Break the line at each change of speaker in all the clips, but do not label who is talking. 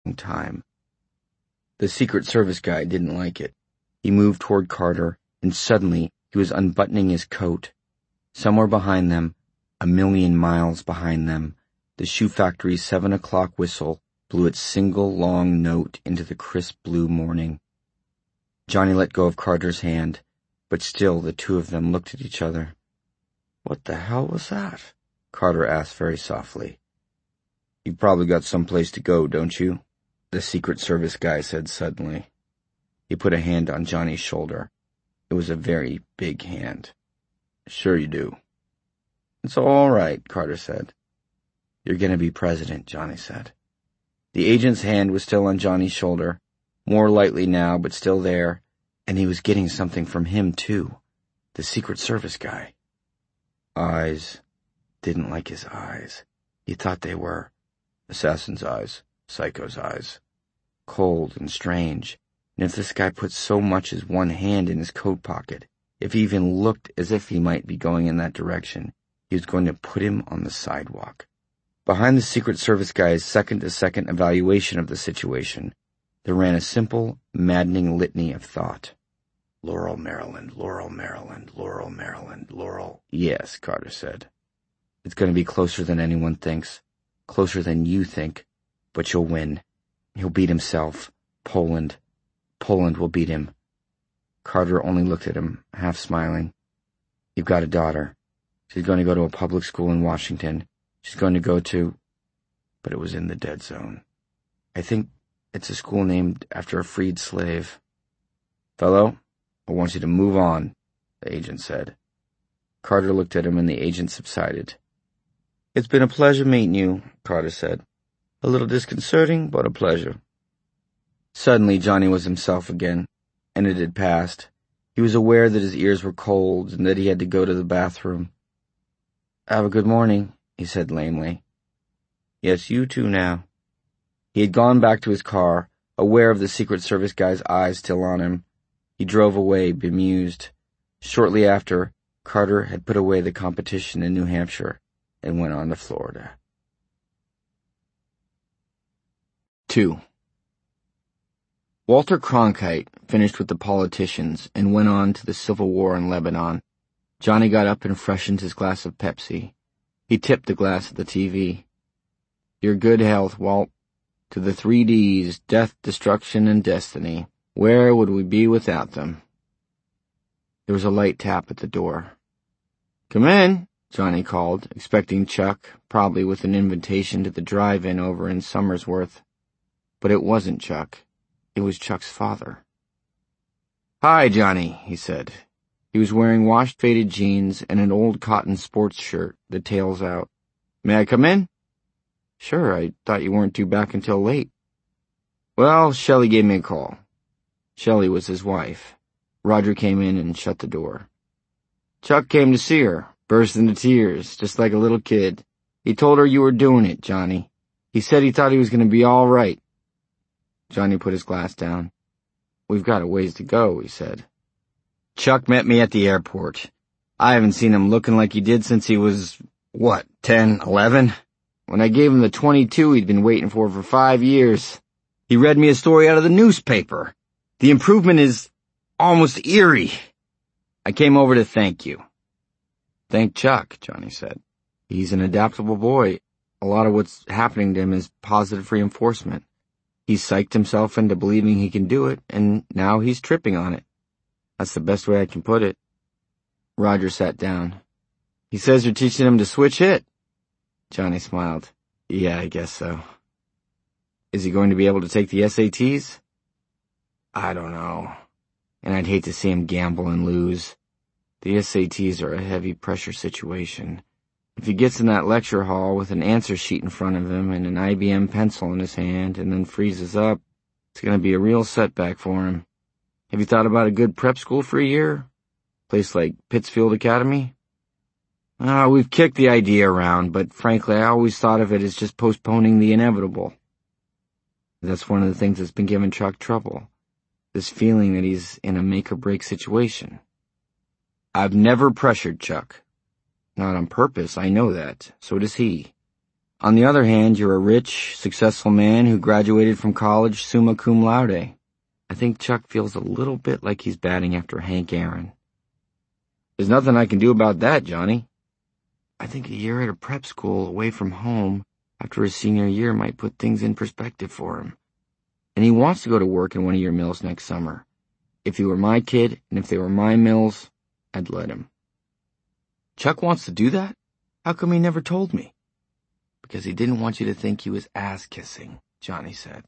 time. The Secret Service guy didn't like it. He moved toward Carter, and suddenly he was unbuttoning his coat. Somewhere behind them, a million miles behind them, the shoe factory's 7 o'clock whistle blew its single long note into the crisp blue morning. Johnny let go of Carter's hand, but still the two of them looked at each other. "What the hell was that?" Carter asked very softly. "You've probably got someplace to go, don't you?" the Secret Service guy said suddenly. He put a hand on Johnny's shoulder. It was a very big hand. "Sure you do." "It's all right," Carter said. "You're going to be president," Johnny said. The agent's hand was still on Johnny's shoulder, more lightly now, but still there, and he was getting something from him, too, the Secret Service guy. Eyes. Didn't like his eyes. He thought they were assassin's eyes, psycho's eyes. Cold and strange, and if this guy put so much as one hand in his coat pocket, if he even looked as if he might be going in that direction, he was going to put him on the sidewalk. Behind the Secret Service guy's second-to-second evaluation of the situation, there ran a simple, maddening litany of thought. Laurel, Maryland, Laurel, Maryland, Laurel, Maryland, Laurel. "Yes," Carter said. "It's going to be closer than anyone thinks, closer than you think, but you'll win. He'll beat himself. Poland will beat him." Carter only looked at him, half smiling. "You've got a daughter. She's going to go to a public school in Washington. She's going to go to—" But it was in the dead zone. "I think it's a school named after a freed slave." "Fellow, I want you to move on," the agent said. Carter looked at him and the agent subsided. "It's been a pleasure meeting you," Carter said. "A little disconcerting, but a pleasure." Suddenly Johnny was himself again, and it had passed. He was aware that his ears were cold and that he had to go to the bathroom. "Have a good morning," he said lamely. "Yes, you too now." He had gone back to his car, aware of the Secret Service guy's eyes still on him. He drove away, bemused. Shortly after, Carter had put away the competition in New Hampshire and went on to Florida. 2. Walter Cronkite finished with the politicians and went on to the Civil War in Lebanon. Johnny got up and freshened his glass of Pepsi. He tipped the glass at the TV. "Your good health, Walt. To the 3 Ds, death, destruction, and destiny. Where would we be without them?" There was a light tap at the door. "Come in," Johnny called, expecting Chuck, probably with an invitation to the drive-in over in Somersworth. But it wasn't Chuck. It was Chuck's father. "Hi, Johnny," he said. He was wearing washed faded jeans and an old cotton sports shirt, the tails out. "May I come in?" "Sure, I thought you weren't due back until late." "Well, Shelley gave me a call." Shelley was his wife. Roger came in and shut the door. "Chuck came to see her, burst into tears, just like a little kid. He told her you were doing it, Johnny. He said he thought he was going to be all right." Johnny put his glass down. "We've got a ways to go," he said. "Chuck met me at the airport. I haven't seen him looking like he did since he was, 10, 11? When I gave him the 22 he'd been waiting for 5 years. He read me a story out of the newspaper. The improvement is almost eerie. I came over to thank you." "Thank Chuck," Johnny said. "He's an adaptable boy. A lot of what's happening to him is positive reinforcement. He's psyched himself into believing he can do it, and now he's tripping on it. That's the best way I can put it." Roger sat down. "He says you're teaching him to switch hit." Johnny smiled. "Yeah, I guess so." "Is he going to be able to take the SATs?" "I don't know. And I'd hate to see him gamble and lose. The SATs are a heavy pressure situation. If he gets in that lecture hall with an answer sheet in front of him and an IBM pencil in his hand and then freezes up, it's going to be a real setback for him. Have you thought about a good prep school for a year? Place like Pittsfield Academy?" We've kicked the idea around, but frankly I always thought of it as just postponing the inevitable. That's one of the things that's been giving Chuck trouble. This feeling that he's in a make-or-break situation. "I've never pressured Chuck. Not on purpose, I know that. So does he. On the other hand, you're a rich, successful man who graduated from college summa cum laude. I think Chuck feels a little bit like he's batting after Hank Aaron. There's nothing I can do about that, Johnny. I think a year at a prep school away from home after his senior year might put things in perspective for him. And he wants to go to work in one of your mills next summer. If he were my kid, and if they were my mills, I'd let him. Chuck wants to do that? How come he never told me? Because he didn't want you to think he was ass-kissing, Johnny said.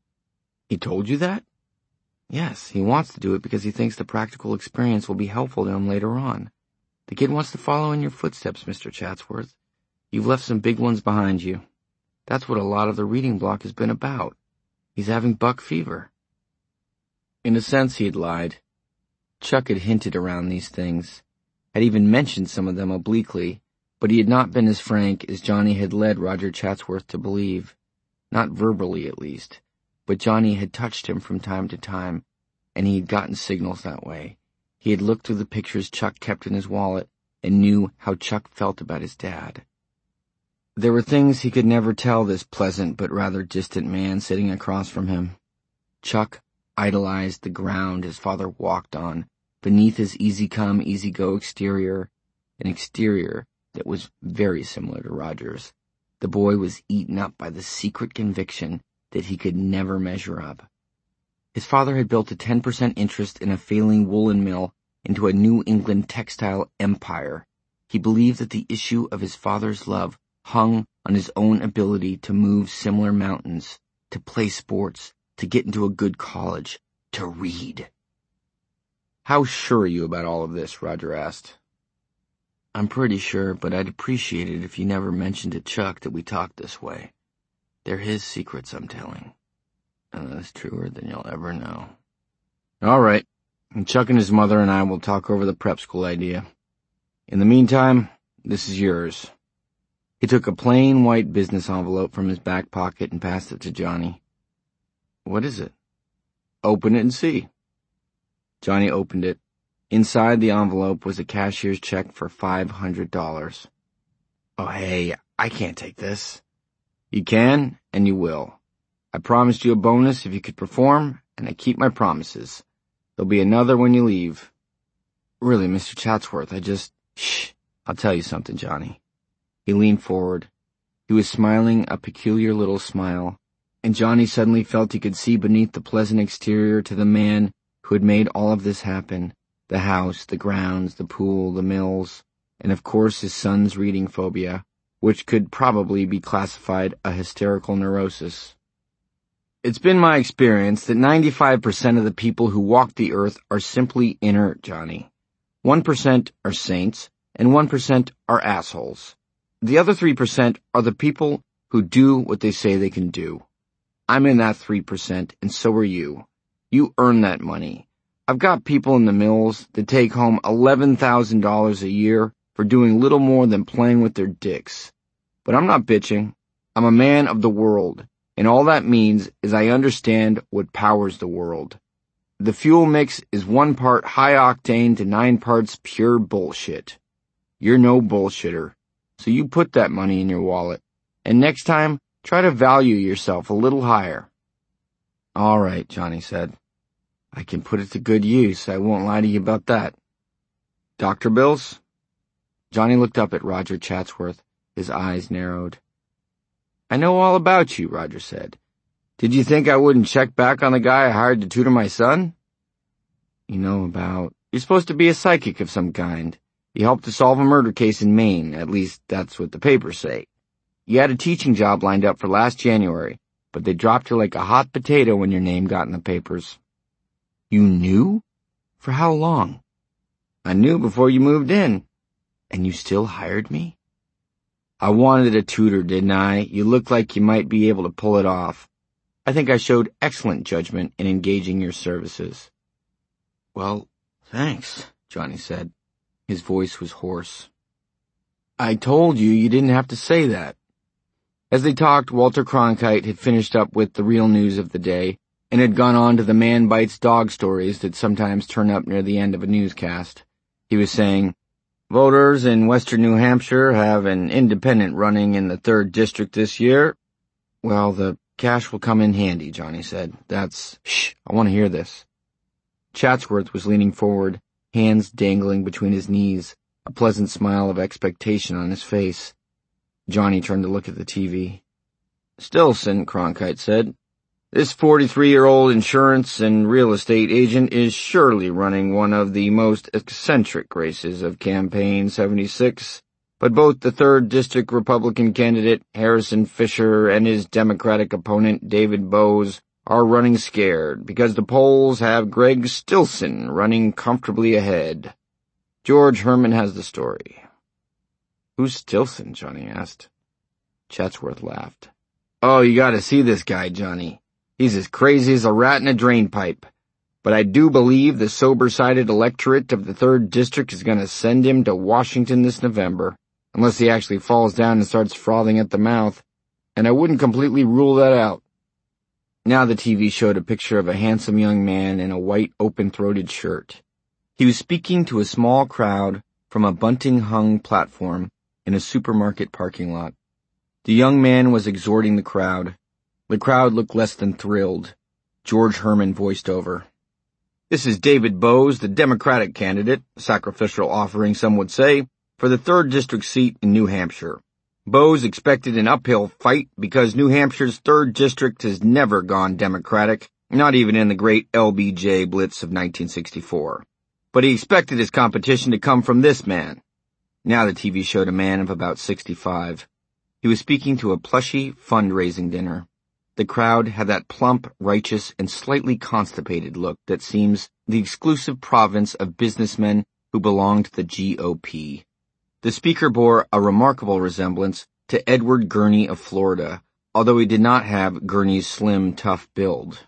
He told you that? Yes, he wants to do it because he thinks the practical experience will be helpful to him later on. The kid wants to follow in your footsteps, Mr. Chatsworth. You've left some big ones behind you. That's what a lot of the reading block has been about. He's having buck fever. In a sense, he had lied. Chuck had hinted around these things, had even mentioned some of them obliquely, but he had not been as frank as Johnny had led Roger Chatsworth to believe. Not verbally, at least. But Johnny had touched him from time to time, and he had gotten signals that way. He had looked through the pictures Chuck kept in his wallet and knew how Chuck felt about his dad. There were things he could never tell this pleasant but rather distant man sitting across from him. Chuck idolized the ground his father walked on, beneath his easy-come, easy-go exterior, an exterior that was very similar to Roger's. The boy was eaten up by the secret conviction that he could never measure up. His father had built a 10% interest in a failing woolen mill into a New England textile empire. He believed that the issue of his father's love hung on his own ability to move similar mountains, to play sports, to get into a good college, to read. How sure are you about all of this? Roger asked. I'm pretty sure, but I'd appreciate it if you never mentioned to Chuck that we talked this way. They're his secrets I'm telling. And that's truer than you'll ever know. All right. And Chuck and his mother and I will talk over the prep school idea. In the meantime, this is yours. He took a plain white business envelope from his back pocket and passed it to Johnny. What is it? Open it and see. Johnny opened it. Inside the envelope was a cashier's check for $500. Oh, hey, I can't take this. You can, and you will. I promised you a bonus if you could perform, and I keep my promises. There'll be another when you leave. Really, Mr. Chatsworth, Shh, I'll tell you something, Johnny. He leaned forward. He was smiling a peculiar little smile, and Johnny suddenly felt he could see beneath the pleasant exterior to the man who had made all of this happen. The house, the grounds, the pool, the mills, and of course his son's reading phobia, which could probably be classified a hysterical neurosis. It's been my experience that 95% of the people who walk the earth are simply inert, Johnny. 1% are saints, and 1% are assholes. The other 3% are the people who do what they say they can do. I'm in that 3%, and so are you. You earn that money. I've got people in the mills that take home $11,000 a year for doing little more than playing with their dicks. But I'm not bitching. I'm a man of the world, and all that means is I understand what powers the world. The fuel mix is 1 part high octane to 9 parts pure bullshit. You're no bullshitter, so you put that money in your wallet, and next time, try to value yourself a little higher. All right, Johnny said. I can put it to good use. I won't lie to you about that. Doctor bills? Johnny looked up at Roger Chatsworth. His eyes narrowed. I know all about you, Roger said. Did you think I wouldn't check back on the guy I hired to tutor my son? You're supposed to be a psychic of some kind. You helped to solve a murder case in Maine. At least that's what the papers say. You had a teaching job lined up for last January, but they dropped you like a hot potato when your name got in the papers. You knew? For how long? I knew before you moved in. And you still hired me? I wanted a tutor, didn't I? You look like you might be able to pull it off. I think I showed excellent judgment in engaging your services. Well, thanks, Johnny said. His voice was hoarse. I told you you didn't have to say that. As they talked, Walter Cronkite had finished up with the real news of the day, and had gone on to the man bites dog stories that sometimes turn up near the end of a newscast. He was saying, Voters in western New Hampshire have an independent running in the 3rd District this year. Well, the cash will come in handy, Johnny said. Shh, I want to hear this. Chatsworth was leaning forward, hands dangling between his knees, a pleasant smile of expectation on his face. Johnny turned to look at the TV. Stillson, Cronkite said. This 43-year-old insurance and real estate agent is surely running one of the most eccentric races of Campaign 76, but both the 3rd District Republican candidate, Harrison Fisher, and his Democratic opponent, David Bowes, are running scared because the polls have Greg Stillson running comfortably ahead. George Herman has the story. Who's Stillson? Johnny asked. Chatsworth laughed. Oh, you gotta see this guy, Johnny. He's as crazy as a rat in a drainpipe. But I do believe the sober-sided electorate of the 3rd District is going to send him to Washington this November, unless he actually falls down and starts frothing at the mouth, and I wouldn't completely rule that out. Now the TV showed a picture of a handsome young man in a white open-throated shirt. He was speaking to a small crowd from a bunting-hung platform in a supermarket parking lot. The young man was exhorting the crowd. The crowd looked less than thrilled. George Herman voiced over. This is David Bowes, the Democratic candidate, sacrificial offering some would say, for the 3rd District seat in New Hampshire. Bowes expected an uphill fight because New Hampshire's 3rd District has never gone Democratic, not even in the great LBJ Blitz of 1964. But he expected his competition to come from this man. Now the TV showed a man of about 65. He was speaking to a plushy fundraising dinner. The crowd had that plump, righteous, and slightly constipated look that seems the exclusive province of businessmen who belong to the GOP. The speaker bore a remarkable resemblance to Edward Gurney of Florida, although he did not have Gurney's slim, tough build.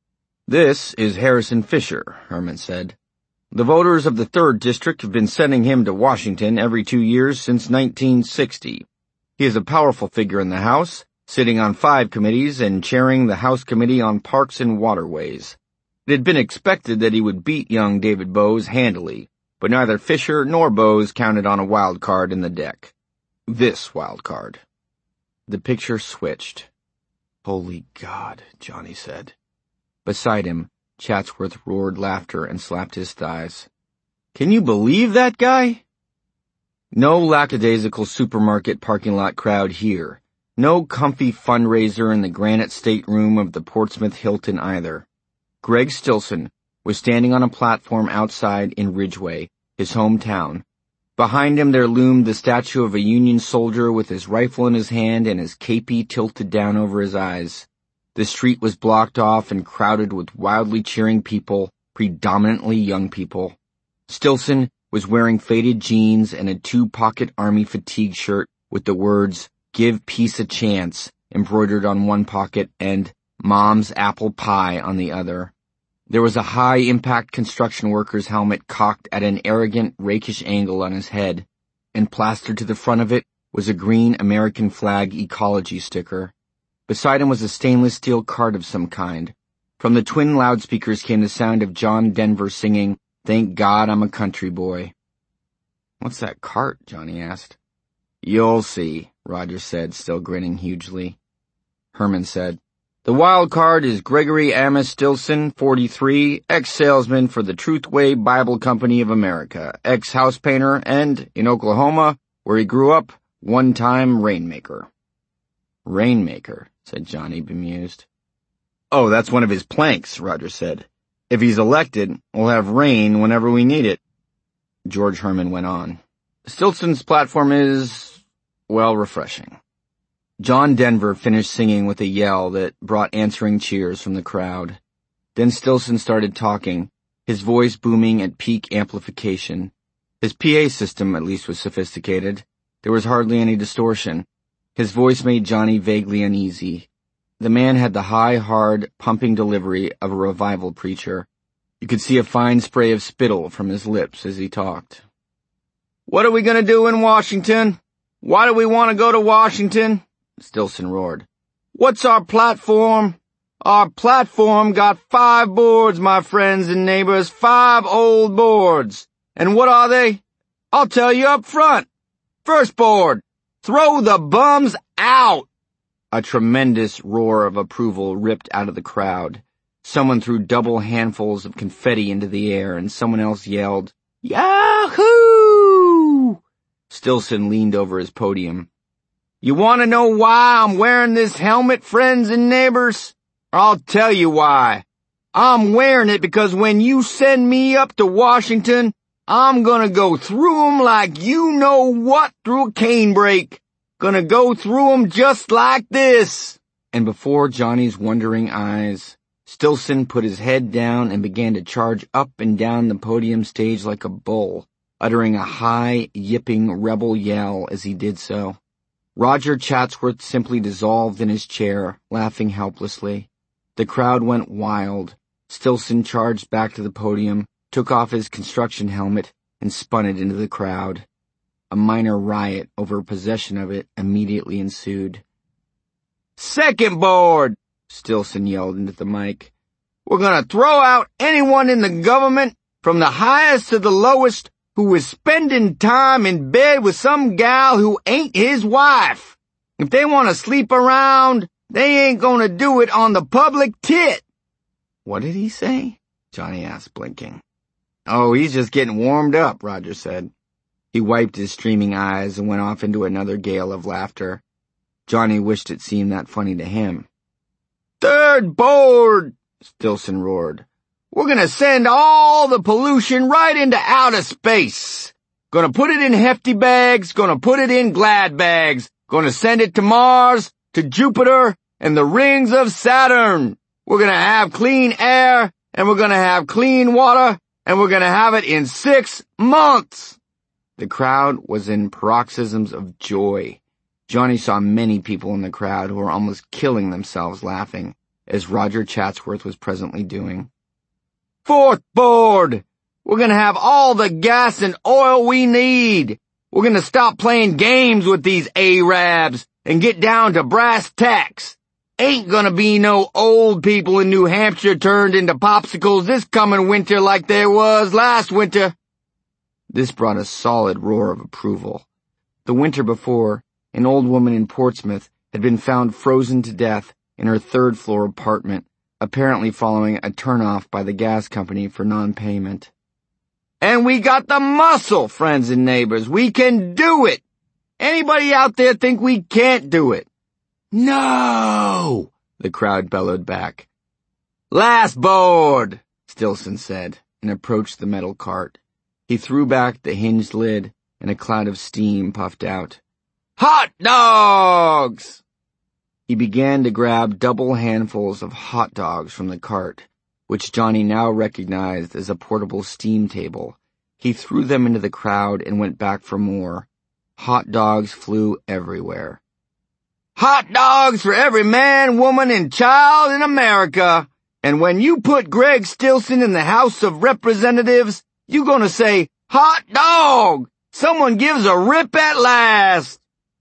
This is Harrison Fisher, Herman said. The voters of the 3rd District have been sending him to Washington every 2 years since 1960. He is a powerful figure in the House, sitting on 5 committees and chairing the House Committee on Parks and Waterways. It had been expected that he would beat young David Bowes handily, but neither Fisher nor Bowes counted on a wild card in the deck. This wild card. The picture switched. Holy God, Johnny said. Beside him, Chatsworth roared laughter and slapped his thighs. Can you believe that guy? No lackadaisical supermarket parking lot crowd here. No comfy fundraiser in the granite stateroom of the Portsmouth Hilton either. Greg Stillson was standing on a platform outside in Ridgeway, his hometown. Behind him there loomed the statue of a Union soldier with his rifle in his hand and his képi tilted down over his eyes. The street was blocked off and crowded with wildly cheering people, predominantly young people. Stillson was wearing faded jeans and a 2-pocket army fatigue shirt with the words, "Give peace a chance," embroidered on one pocket and "Mom's apple pie" on the other. There was a high-impact construction worker's helmet cocked at an arrogant, rakish angle on his head, and plastered to the front of it was a green American flag ecology sticker. Beside him was a stainless steel cart of some kind. From the twin loudspeakers came the sound of John Denver singing, "Thank God I'm a country boy." "What's that cart?" Johnny asked. "You'll see," Rogers said, still grinning hugely. Herman said, "The wild card is Gregory Amos Stillson, 43, ex-salesman for the Truthway Bible Company of America, ex-house painter, and, in Oklahoma, where he grew up, one-time rainmaker." "Rainmaker," said Johnny, bemused. "Oh, that's one of his planks," Rogers said. "If he's elected, we'll have rain whenever we need it." George Herman went on. "Stillson's platform is, well, refreshing." John Denver finished singing with a yell that brought answering cheers from the crowd. Then Stillson started talking, his voice booming at peak amplification. His PA system, at least, was sophisticated. There was hardly any distortion. His voice made Johnny vaguely uneasy. The man had the high, hard, pumping delivery of a revival preacher. You could see a fine spray of spittle from his lips as he talked. "What are we going to do in Washington? Why do we want to go to Washington?" Stillson roared. "What's our platform? Our platform got 5 boards, my friends and neighbors, 5 old boards. And what are they? I'll tell you up front. First board, throw the bums out. A tremendous roar of approval ripped out of the crowd. Someone threw double handfuls of confetti into the air, and someone else yelled, Yahoo! Stillson leaned over his podium. You want to know why I'm wearing this helmet, friends and neighbors? I'll tell you why. I'm wearing it because when you send me up to Washington, I'm gonna go through 'em like you know what through a canebrake. Gonna go through 'em just like this. And before Johnny's wondering eyes, Stillson put his head down and began to charge up and down the podium stage like a bull, uttering a high, yipping rebel yell as he did so. Roger Chatsworth simply dissolved in his chair, laughing helplessly. The crowd went wild. Stillson charged back to the podium, took off his construction helmet, and spun it into the crowd. A minor riot over possession of it immediately ensued. Second board, Stillson yelled into the mic. We're gonna throw out anyone in the government, from the highest to the lowest, who is spending time in bed with some gal who ain't his wife. If they want to sleep around, they ain't gonna do it on the public tit. What did he say? Johnny asked, blinking. Oh, he's just getting warmed up, Roger said. He wiped his streaming eyes and went off into another gale of laughter. Johnny wished it seemed that funny to him. Third board, Stillson roared. We're gonna send all the pollution right into outer space. Gonna put it in hefty bags, gonna put it in glad bags, gonna send it to Mars, to Jupiter, and the rings of Saturn. We're gonna have clean air, and we're gonna have clean water, and we're gonna have it in 6 months. The crowd was in paroxysms of joy. Johnny saw many people in the crowd who were almost killing themselves laughing, as Roger Chatsworth was presently doing. Fourth board! We're gonna have all the gas and oil we need. We're gonna stop playing games with these Arabs and get down to brass tacks. Ain't gonna be no old people in New Hampshire turned into popsicles this coming winter like there was last winter. This brought a solid roar of approval. The winter before, an old woman in Portsmouth had been found frozen to death in her third-floor apartment, apparently following a turn-off by the gas company for non-payment. And we got the muscle, friends and neighbors. We can do it. Anybody out there think we can't do it? No, the crowd bellowed back. Last board, Stillson said, and approached the metal cart. He threw back the hinged lid, and a cloud of steam puffed out. Hot dogs! He began to grab double handfuls of hot dogs from the cart, which Johnny now recognized as a portable steam table. He threw them into the crowd and went back for more. Hot dogs flew everywhere. Hot dogs for every man, woman, and child in America. And when you put Greg Stillson in the House of Representatives, you gonna say, hot dog! Someone gives a rip at last!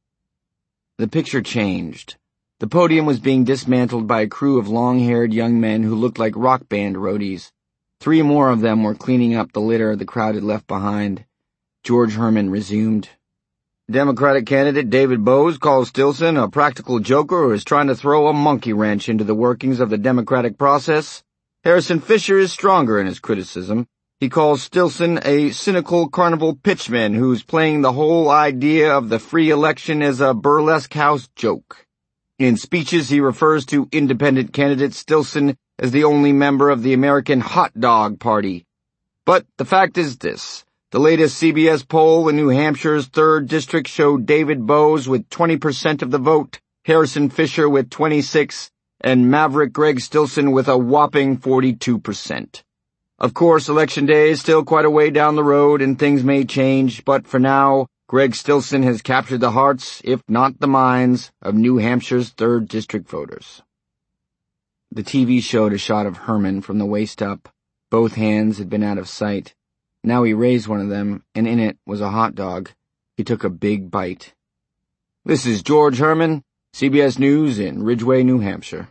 The picture changed. The podium was being dismantled by a crew of long-haired young men who looked like rock band roadies. 3 more of them were cleaning up the litter the crowd had left behind. George Herman resumed. Democratic candidate David Bowes calls Stillson a practical joker who is trying to throw a monkey wrench into the workings of the democratic process. Harrison Fisher is stronger in his criticism. He calls Stillson a cynical carnival pitchman who's playing the whole idea of the free election as a burlesque house joke. In speeches, he refers to independent candidate Stillson as the only member of the American Hot Dog Party. But the fact is this. The latest CBS poll in New Hampshire's 3rd district showed David Bowes with 20% of the vote, Harrison Fisher with 26%, and Maverick Greg Stillson with a whopping 42%. Of course, Election Day is still quite a way down the road and things may change, but for now, Greg Stillson has captured the hearts, if not the minds, of New Hampshire's 3rd district voters. The TV showed a shot of Herman from the waist up. Both hands had been out of sight. Now he raised one of them, and in it was a hot dog. He took a big bite. This is George Herman, CBS News in Ridgway, New Hampshire.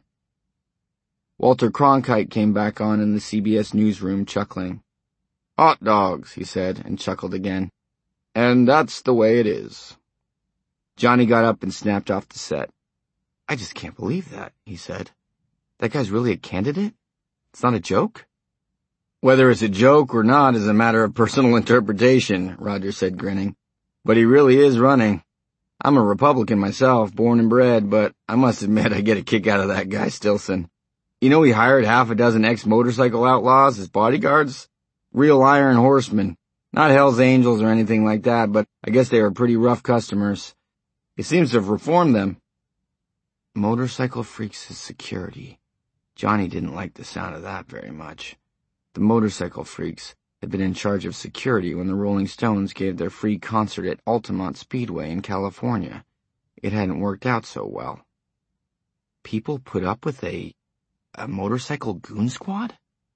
Walter Cronkite came back on in the CBS newsroom, chuckling. Hot dogs, he said, and chuckled again. And that's the way it is. Johnny got up and snapped off the set. I just can't believe that, he said. That guy's really a candidate? It's not a joke? Whether it's a joke or not is a matter of personal interpretation, Roger said, grinning. But he really is running. I'm a Republican myself, born and bred, but I must admit I get a kick out of that guy Stilson. You know, he hired half a dozen ex-motorcycle outlaws as bodyguards? Real iron horsemen. Not Hell's Angels or anything like that, but I guess they were pretty rough customers. He seems to have reformed them. Motorcycle freaks as security. Johnny didn't like the sound of that very much. The motorcycle freaks had been in charge of security when the Rolling Stones gave their free concert at Altamont Speedway in California. It hadn't worked out so well. People put up with a motorcycle goon squad?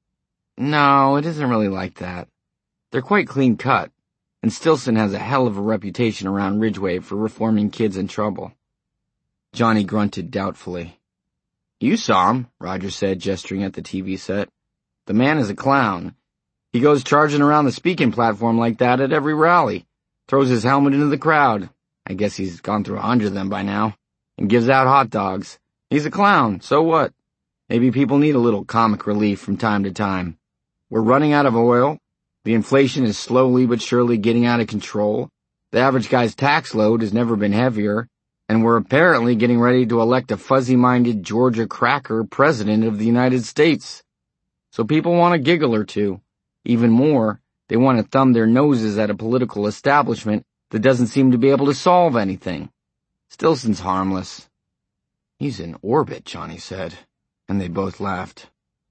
No, it isn't really like that. They're quite clean cut, and Stilson has a hell of a reputation around Ridgeway for reforming kids in trouble. Johnny grunted doubtfully. You saw him, Roger said, gesturing at the TV set. The man is a clown. He goes charging around the speaking platform like that at every rally, throws his helmet into the crowd. I guess he's gone through 100 of them by now, and gives out hot dogs. He's a clown, so what? Maybe people need a little comic relief from time to time. We're running out of oil. The inflation is slowly but surely getting out of control. The average guy's tax load has never been heavier, and we're apparently getting ready to elect a fuzzy-minded Georgia cracker president of the United States. So people want a giggle or two. Even more, they want to thumb their noses at a political establishment that doesn't seem to be able to solve anything. Stilson's harmless. He's in orbit, Johnny said, and they both laughed.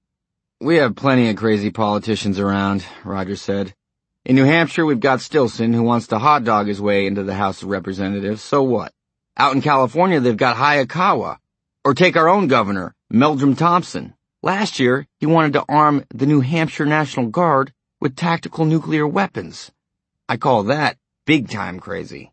We have plenty of crazy politicians around, Roger said. In New Hampshire, we've got Stilson, who wants to hot dog his way into the House of Representatives, so what? Out in California, they've got Hayakawa. Or take our own governor, Meldrum Thompson. Last year, he wanted to arm the New Hampshire National Guard with tactical nuclear weapons. I call that big-time crazy.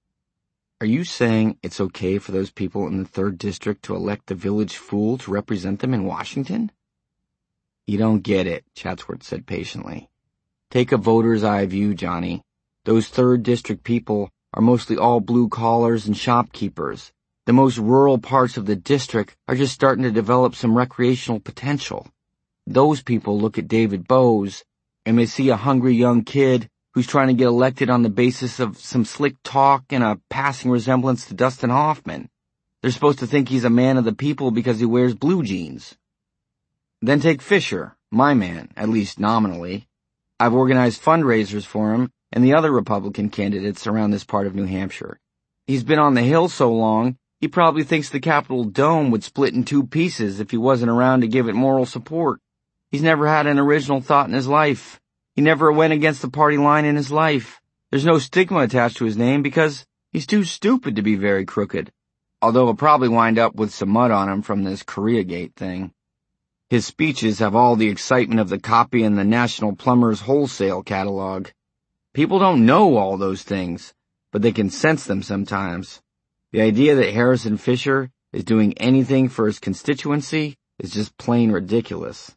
Are you saying it's okay for those people in the 3rd District to elect the village fool to represent them in Washington? You don't get it, Chatsworth said patiently. Take a voter's eye view, Johnny. Those 3rd District people are mostly all blue-collars and shopkeepers. The most rural parts of the district are just starting to develop some recreational potential. Those people look at David Bowes, and they see a hungry young kid who's trying to get elected on the basis of some slick talk and a passing resemblance to Dustin Hoffman. They're supposed to think he's a man of the people because he wears blue jeans. Then take Fisher, my man, at least nominally. I've organized fundraisers for him and the other Republican candidates around this part of New Hampshire. He's been on the Hill so long, he probably thinks the Capitol dome would split in 2 pieces if he wasn't around to give it moral support. He's never had an original thought in his life. He never went against the party line in his life. There's no stigma attached to his name because he's too stupid to be very crooked, although he'll probably wind up with some mud on him from this Koreagate thing. His speeches have all the excitement of the copy in the National Plumbers Wholesale catalog. People don't know all those things, but they can sense them sometimes. The idea that Harrison Fisher is doing anything for his constituency is just plain ridiculous.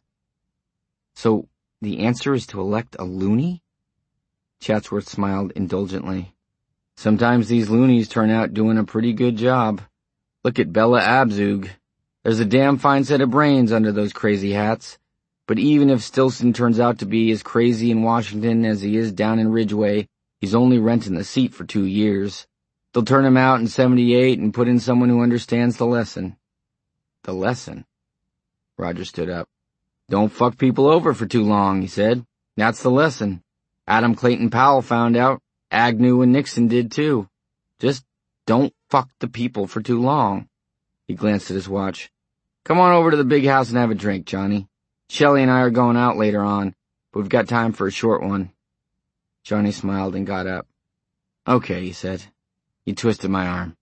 So, the answer is to elect a loony? Chatsworth smiled indulgently. Sometimes these loonies turn out doing a pretty good job. Look at Bella Abzug. There's a damn fine set of brains under those crazy hats. But even if Stilson turns out to be as crazy in Washington as he is down in Ridgeway, he's only renting the seat for 2 years. They'll turn him out in 78 and put in someone who understands the lesson. The lesson? Roger stood up. Don't fuck people over for too long, he said. That's the lesson. Adam Clayton Powell found out. Agnew and Nixon did too. Just don't fuck the people for too long. He glanced at his watch. Come on over to the big house and have a drink, Johnny. Shelley and I are going out later on, but we've got time for a short one. Johnny smiled and got up. Okay, he said. He twisted my arm.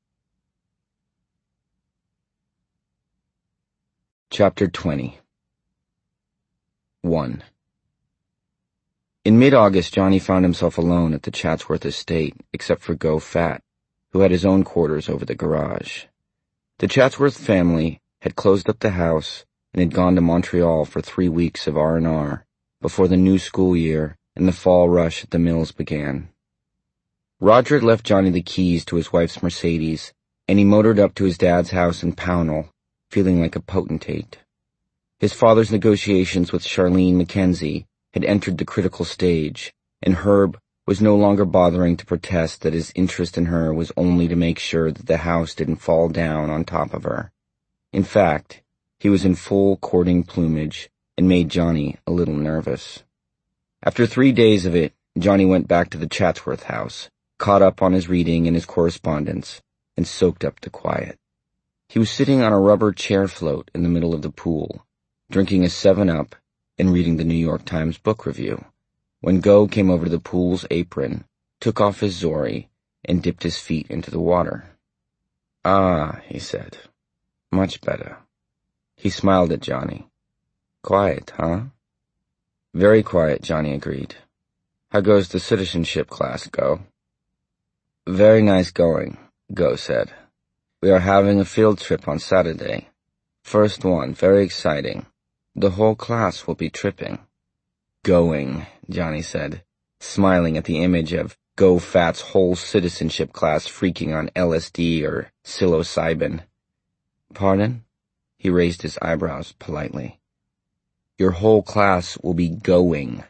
Chapter 20 1. In mid-August, Johnny found himself alone at the Chatsworth estate, except for Go Fat, who had his own quarters over the garage. The Chatsworth family had closed up the house and had gone to Montreal for 3 weeks of R&R before the new school year and the fall rush at the mills began. Roger had left Johnny the keys to his wife's Mercedes, and he motored up to his dad's house in Pownell, feeling like a potentate. His father's negotiations with Charlene Mackenzie had entered the critical stage, and Herb was no longer bothering to protest that his interest in her was only to make sure that the house didn't fall down on top of her. In fact, he was in full courting plumage and made Johnny a little nervous. After 3 days of it, Johnny went back to the Chatsworth house, caught up on his reading and his correspondence, and soaked up the quiet. He was sitting on a rubber chair float in the middle of the pool, drinking a 7-Up and reading the New York Times book review, when Go came over to the pool's apron, took off his zori, and dipped his feet into the water. "Ah," he said. "Much better." He smiled at Johnny. "Quiet, huh?" "Very quiet," Johnny agreed. "How goes the citizenship class, Go?" "Very nice going," Go said. "We are having a field trip on Saturday. First one, very exciting. The whole class will be tripping." "Going," Johnny said, smiling at the image of Go Fat's whole citizenship class freaking on LSD or psilocybin. "Pardon?" He raised his eyebrows politely. "Your whole class will be going."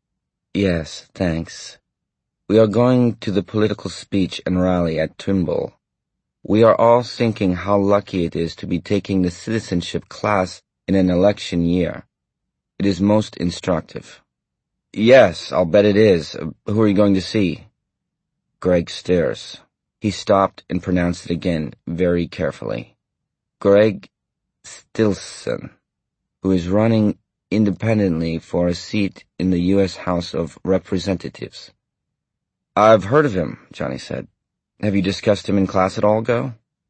"Yes, thanks. We are going to the political speech and rally at Trimble. We are all thinking how lucky it is to be taking the citizenship class in an election year. It is most instructive." "Yes, I'll bet it is. Who are you going to see?" "Greg Stairs." He stopped and pronounced it again very carefully. "Greg Stilson, who is running independently for a seat in the U.S. House of Representatives." "I've heard of him," Johnny said. "Have you discussed him in class at all, Go?"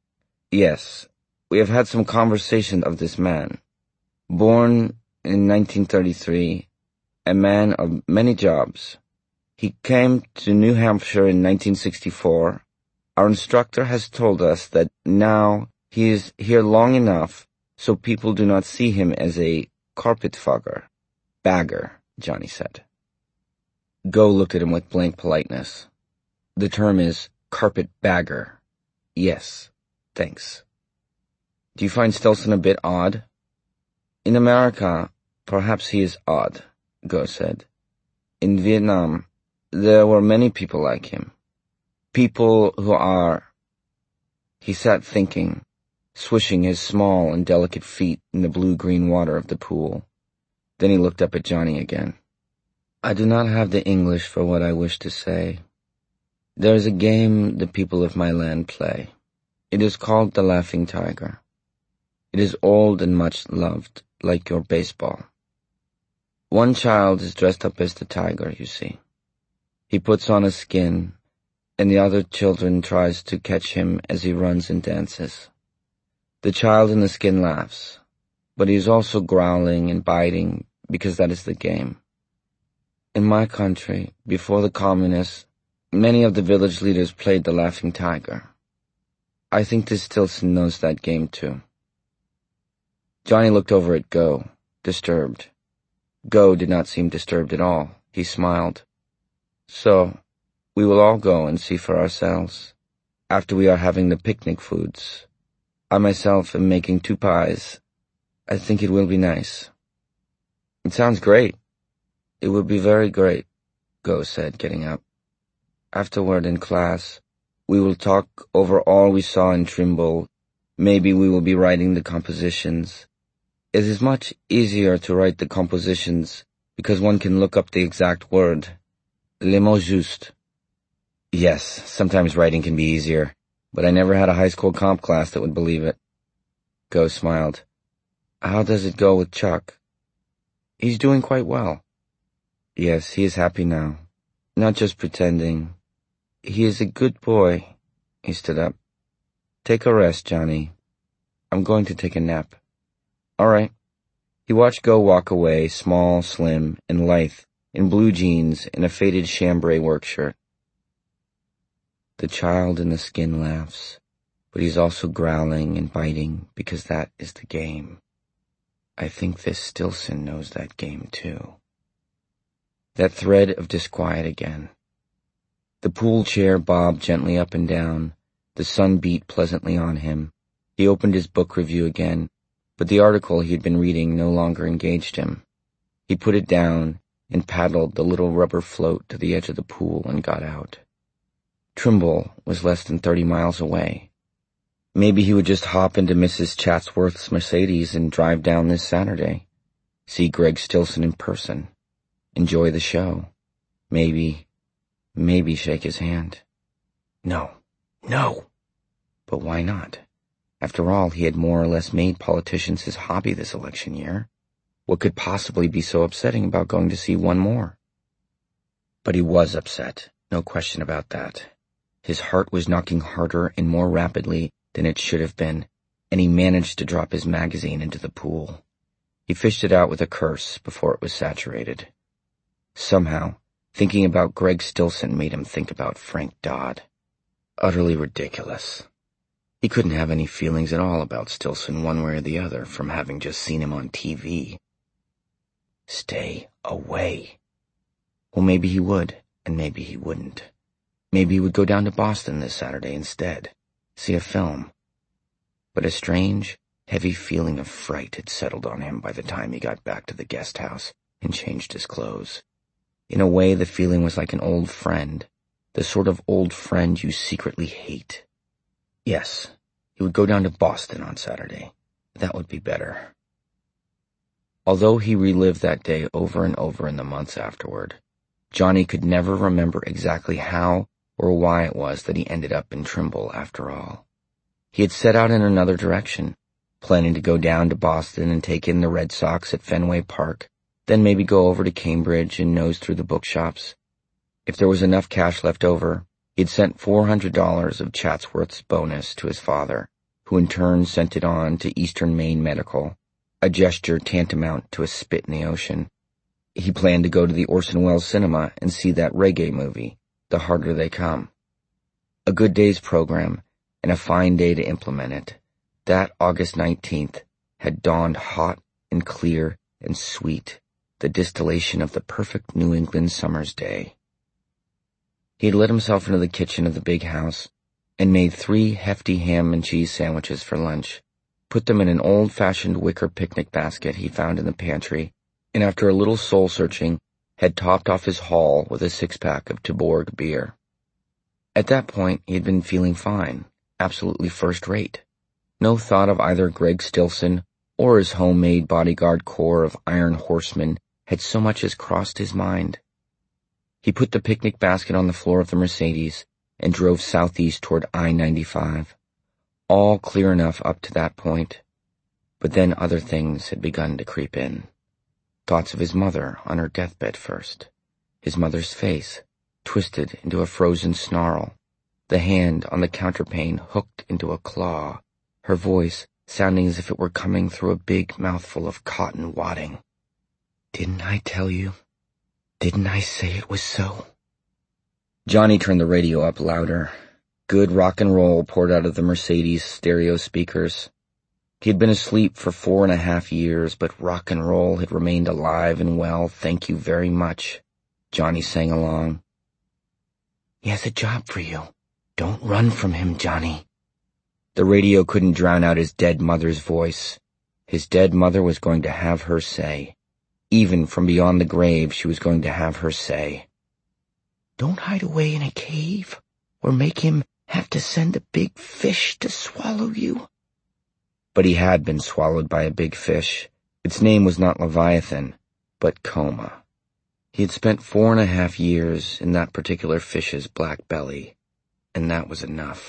"Yes, we have had some conversation of this man. Born in 1933, a man of many jobs. He came to New Hampshire in 1964. Our instructor has told us that now he is here long enough so people do not see him as a carpetfogger." "Bagger," Johnny said. Go looked at him with blank politeness. "The term is carpetbagger." "Yes, thanks." "Do you find Stilson a bit odd?" "In America, perhaps he is odd," Go said. "In Vietnam, there were many people like him. People who are—" He sat thinking, swishing his small and delicate feet in the blue-green water of the pool. Then he looked up at Johnny again. "I do not have the English for what I wish to say. There is a game the people of my land play. It is called the Laughing Tiger. It is old and much loved, like your baseball. One child is dressed up as the tiger, you see. He puts on a skin, and the other children tries to catch him as he runs and dances. The child in the skin laughs, but he is also growling and biting because that is the game. In my country, before the communists, many of the village leaders played the Laughing Tiger. I think this Stilson knows that game too." Johnny looked over at Go, disturbed. Go did not seem disturbed at all. He smiled. "So, we will all go and see for ourselves, after we are having the picnic foods. I myself am making 2 pies. I think it will be nice." "It sounds great." "It will be very great," Go said, getting up. "Afterward in class, we will talk over all we saw in Trimble. Maybe we will be writing the compositions. It is much easier to write the compositions because one can look up the exact word. Le mot juste." "Yes, sometimes writing can be easier, but I never had a high school comp class that would believe it." Go smiled. "How does it go with Chuck?" "He's doing quite well." "Yes, he is happy now. Not just pretending. He is a good boy." He stood up. "Take a rest, Johnny. I'm going to take a nap." "All right." He watched Go walk away, small, slim, and lithe, in blue jeans and a faded chambray work shirt. The child in the skin laughs, but he's also growling and biting because that is the game. I think this Stilson knows that game too. That thread of disquiet again. The pool chair bobbed gently up and down. The sun beat pleasantly on him. He opened his book review again, but the article he had been reading no longer engaged him. He put it down and paddled the little rubber float to the edge of the pool and got out. Trimble was less than 30 miles away. Maybe he would just hop into Mrs. Chatsworth's Mercedes and drive down this Saturday. See Greg Stilson in person. Enjoy the show. Maybe shake his hand. No. But why not? After all, he had more or less made politicians his hobby this election year. What could possibly be so upsetting about going to see one more? But he was upset, no question about that. His heart was knocking harder and more rapidly than it should have been, and he managed to drop his magazine into the pool. He fished it out with a curse before it was saturated. Somehow, thinking about Greg Stilson made him think about Frank Dodd. Utterly ridiculous. He couldn't have any feelings at all about Stilson one way or the other from having just seen him on TV. Stay away. Well, maybe he would, and maybe he wouldn't. Maybe he would go down to Boston this Saturday instead, see a film. But a strange, heavy feeling of fright had settled on him by the time he got back to the guest house and changed his clothes. In a way, the feeling was like an old friend, the sort of old friend you secretly hate. Yes, he would go down to Boston on Saturday. That would be better. Although he relived that day over and over in the months afterward, Johnny could never remember exactly how or why it was that he ended up in Trimble after all. He had set out in another direction, planning to go down to Boston and take in the Red Sox at Fenway Park, then maybe go over to Cambridge and nose through the bookshops. If there was enough cash left over, he'd sent $400 of Chatsworth's bonus to his father, who in turn sent it on to Eastern Maine Medical, a gesture tantamount to a spit in the ocean. He planned to go to the Orson Welles Cinema and see that reggae movie, The Harder They Come. A good day's program, and a fine day to implement it. That August 19th had dawned hot and clear and sweet, the distillation of the perfect New England summer's day. He had let himself into the kitchen of the big house and made 3 hefty ham and cheese sandwiches for lunch, put them in an old-fashioned wicker picnic basket he found in the pantry, and after a little soul-searching, had topped off his haul with a 6-pack of Tuborg beer. At that point, he had been feeling fine, absolutely first-rate. No thought of either Greg Stilson or his homemade bodyguard corps of iron horsemen had so much as crossed his mind. He put the picnic basket on the floor of the Mercedes and drove southeast toward I-95. All clear enough up to that point, but then other things had begun to creep in. Thoughts of his mother on her deathbed first, his mother's face twisted into a frozen snarl, the hand on the counterpane hooked into a claw, her voice sounding as if it were coming through a big mouthful of cotton wadding. "Didn't I tell you? Didn't I say it was so?" Johnny turned the radio up louder. Good rock and roll poured out of the Mercedes stereo speakers. He had been asleep for 4.5 years, but rock and roll had remained alive and well, thank you very much. Johnny sang along. "He has a job for you. Don't run from him, Johnny." The radio couldn't drown out his dead mother's voice. His dead mother was going to have her say. Even from beyond the grave, she was going to have her say. "Don't hide away in a cave, or make him have to send a big fish to swallow you." But he had been swallowed by a big fish. Its name was not Leviathan, but Coma. He had spent 4.5 years in that particular fish's black belly, and that was enough.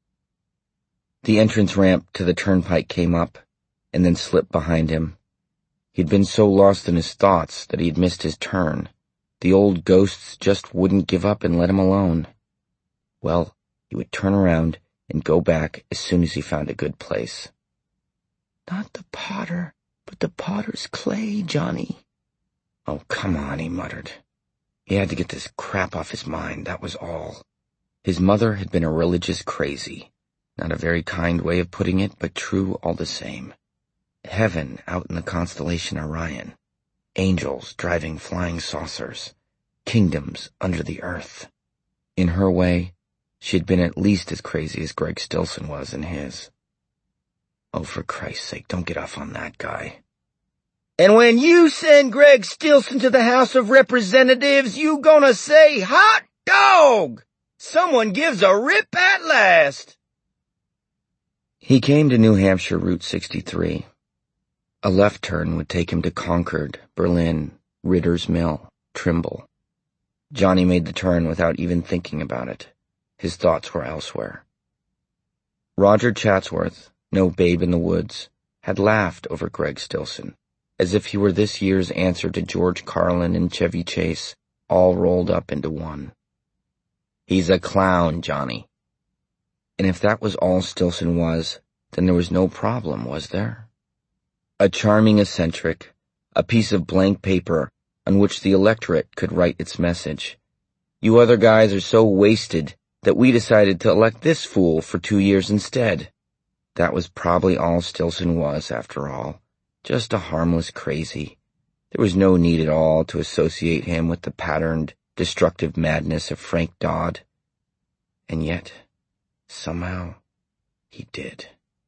The entrance ramp to the turnpike came up, and then slipped behind him. He'd been so lost in his thoughts that he had missed his turn. The old ghosts just wouldn't give up and let him alone. Well, he would turn around and go back as soon as he found a good place. "Not the potter, but the potter's clay, Johnny." "Oh, come on," he muttered. He had to get this crap off his mind, that was all. His mother had been a religious crazy. Not a very kind way of putting it, but true all the same. Heaven out in the constellation Orion. Angels driving flying saucers. Kingdoms under the earth. In her way, she had been at least as crazy as Greg Stilson was in his. Oh, for Christ's sake, don't get off on that guy.
And when you send Greg Stilson to the House of Representatives, you gonna say, hot dog! Someone gives a rip at last.
He came to New Hampshire Route 63. A left turn would take him to Concord, Berlin, Ritter's Mill, Trimble. Johnny made the turn without even thinking about it. His thoughts were elsewhere. Roger Chatsworth, no babe in the woods, had laughed over Greg Stilson, as if he were this year's answer to George Carlin and Chevy Chase, all rolled up into one. He's a clown, Johnny. And if that was all Stilson was, then there was no problem, was there? A charming eccentric, a piece of blank paper on which the electorate could write its message. You other guys are so wasted that we decided to elect this fool for 2 years instead. That was probably all Stilson was, after all. Just a harmless crazy. There was no need at all to associate him with the patterned, destructive madness of Frank Dodd. And yet, somehow, he did.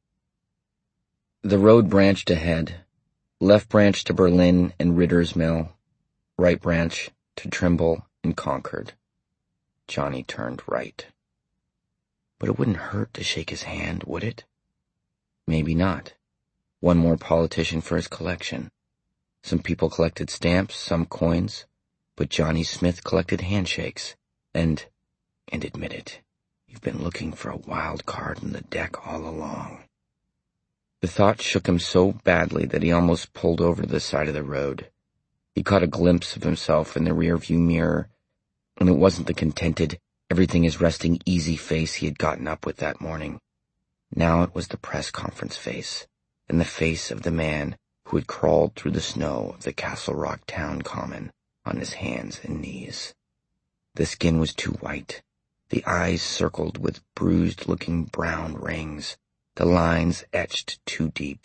The road branched ahead. Left branch to Berlin and Ritter's Mill. Right branch to Trimble and Concord. Johnny turned right. But it wouldn't hurt to shake his hand, would it? Maybe not. One more politician for his collection. Some people collected stamps, some coins, but Johnny Smith collected handshakes, and admit it, you've been looking for a wild card in the deck all along. The thought shook him so badly that he almost pulled over to the side of the road. He caught a glimpse of himself in the rearview mirror, and it wasn't the contented, everything is resting easy face he had gotten up with that morning. Now it was the press conference face, and the face of the man who had crawled through the snow of the Castle Rock town common on his hands and knees. The skin was too white, the eyes circled with bruised-looking brown rings, the lines etched too deep.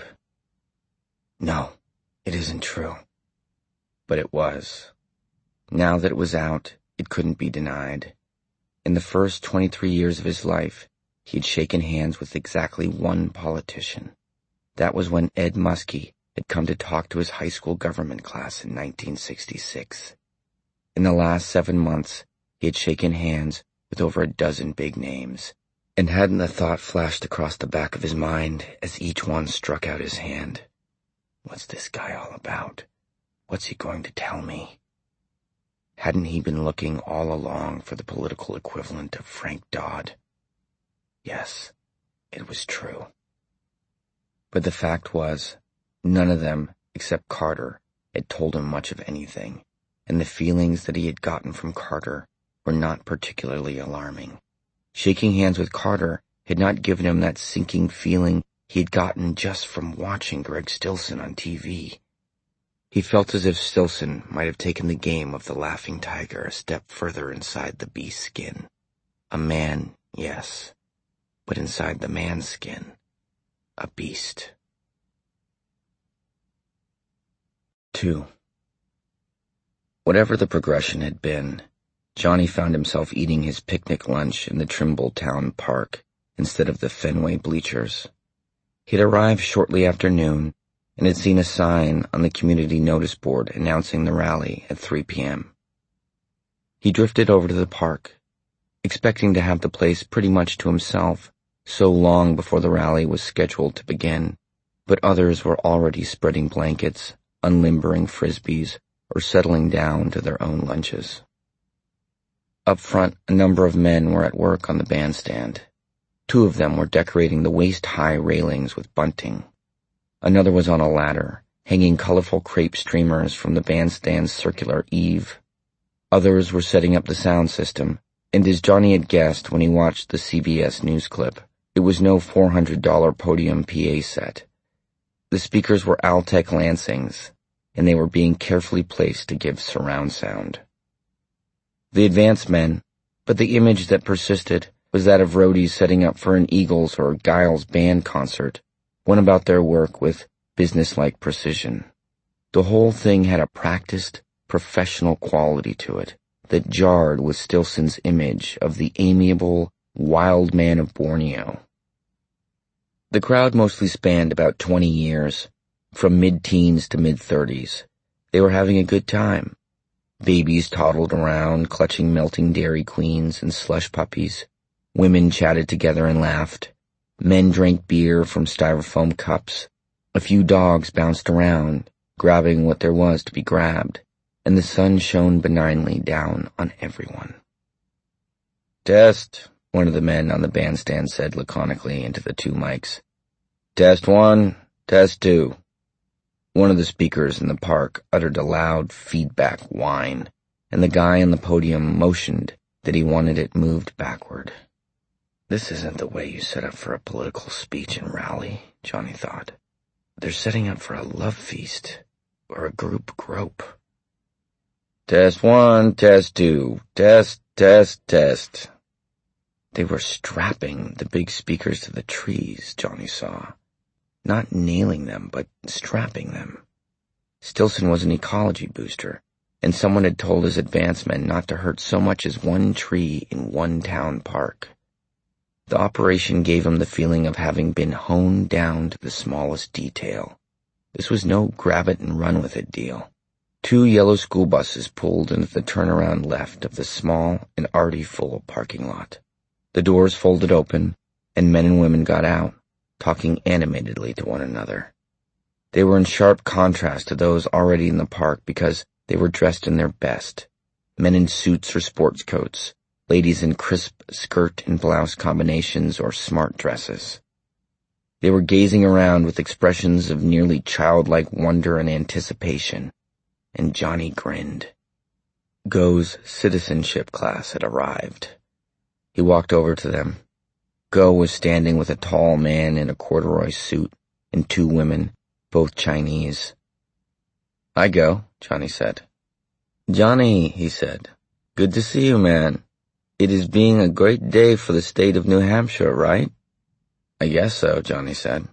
No, it isn't true. But it was. Now that it was out, it couldn't be denied. In the first 23 years of his life, he had shaken hands with exactly one politician. That was when Ed Muskie had come to talk to his high school government class in 1966. In the last 7 months, he had shaken hands with over a dozen big names, and hadn't the thought flashed across the back of his mind as each one struck out his hand? What's this guy all about? What's he going to tell me? Hadn't he been looking all along for the political equivalent of Frank Dodd? Yes, it was true. But the fact was, none of them, except Carter, had told him much of anything, and the feelings that he had gotten from Carter were not particularly alarming. Shaking hands with Carter had not given him that sinking feeling he had gotten just from watching Greg Stilson on TV. He felt as if Stilson might have taken the game of the laughing tiger a step further inside the beast's skin. A man, yes, but inside the man's skin, a beast. 2. Whatever the progression had been, Johnny found himself eating his picnic lunch in the Trimble Town Park instead of the Fenway bleachers. He'd arrived shortly after noon and had seen a sign on the community notice board announcing the rally at 3 p.m. He drifted over to the park, expecting to have the place pretty much to himself so long before the rally was scheduled to begin, but others were already spreading blankets, unlimbering frisbees, or settling down to their own lunches. Up front, a number of men were at work on the bandstand. 2 of them were decorating the waist-high railings with bunting. Another was on a ladder, hanging colorful crepe streamers from the bandstand's circular eave. Others were setting up the sound system, and as Johnny had guessed when he watched the CBS news clip, it was no $400 podium PA set. The speakers were Altec Lansings, and they were being carefully placed to give surround sound. The advanced men, but the image that persisted was that of roadies setting up for an Eagles or Giles band concert, went about their work with businesslike precision. The whole thing had a practiced, professional quality to it, that jarred with Stilson's image of the amiable, wild man of Borneo. The crowd mostly spanned about 20 years, from mid-teens to mid-30s. They were having a good time. Babies toddled around, clutching melting Dairy Queens and slush puppies. Women chatted together and laughed. Men drank beer from styrofoam cups. A few dogs bounced around, grabbing what there was to be grabbed, and the sun shone benignly down on everyone. "Test," one of the men on the bandstand said laconically into the two mics. "Test 1, test 2. One of the speakers in the park uttered a loud feedback whine, and the guy on the podium motioned that he wanted it moved backward. This isn't the way you set up for a political speech and rally, Johnny thought. They're setting up for a love feast, or a group grope. "Test 1, test 2, test, test, test." They were strapping the big speakers to the trees, Johnny saw. Not nailing them, but strapping them. Stilson was an ecology booster, and someone had told his advance men not to hurt so much as one tree in one town park. The operation gave him the feeling of having been honed down to the smallest detail. This was no grab-it-and-run-with-it deal. 2 yellow school buses pulled into the turnaround left of the small and already full parking lot. The doors folded open, and men and women got out, talking animatedly to one another. They were in sharp contrast to those already in the park because they were dressed in their best. Men in suits or sports coats, ladies in crisp skirt and blouse combinations or smart dresses. They were gazing around with expressions of nearly childlike wonder and anticipation, and Johnny grinned. Go's citizenship class had arrived. He walked over to them. Go was standing with a tall man in a corduroy suit and 2 women, both Chinese. "Hi, Go," Johnny said. "Johnny," he said, "good to see you, man. It is being a great day for the state of New Hampshire, right?" "I guess so," Johnny said.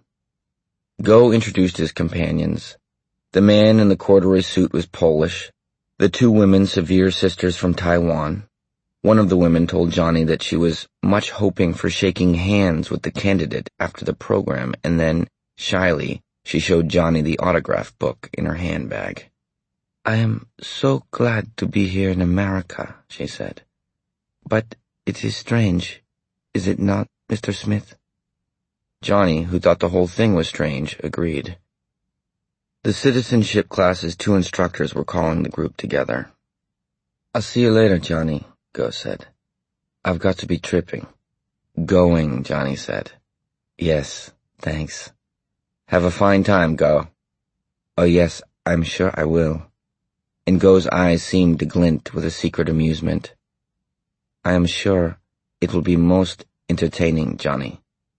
Go introduced his companions. The man in the corduroy suit was Polish, the 2 women severe sisters from Taiwan. One of the women told Johnny that she was much hoping for shaking hands with the candidate after the program, and then, shyly, she showed Johnny the autograph book in her handbag. "I am so glad to be here in America," she said. "But it is strange, is it not, Mr. Smith?" Johnny, who thought the whole thing was strange, agreed. The citizenship class's 2 instructors were calling the group together. "I'll see you later, Johnny," Go said. "I've got to be tripping." "Going," Johnny said. "Yes, thanks." "Have a fine time, Go." "Oh yes, I'm sure I will." And Go's eyes seemed to glint with a secret amusement. "I am sure it will be most entertaining, Johnny."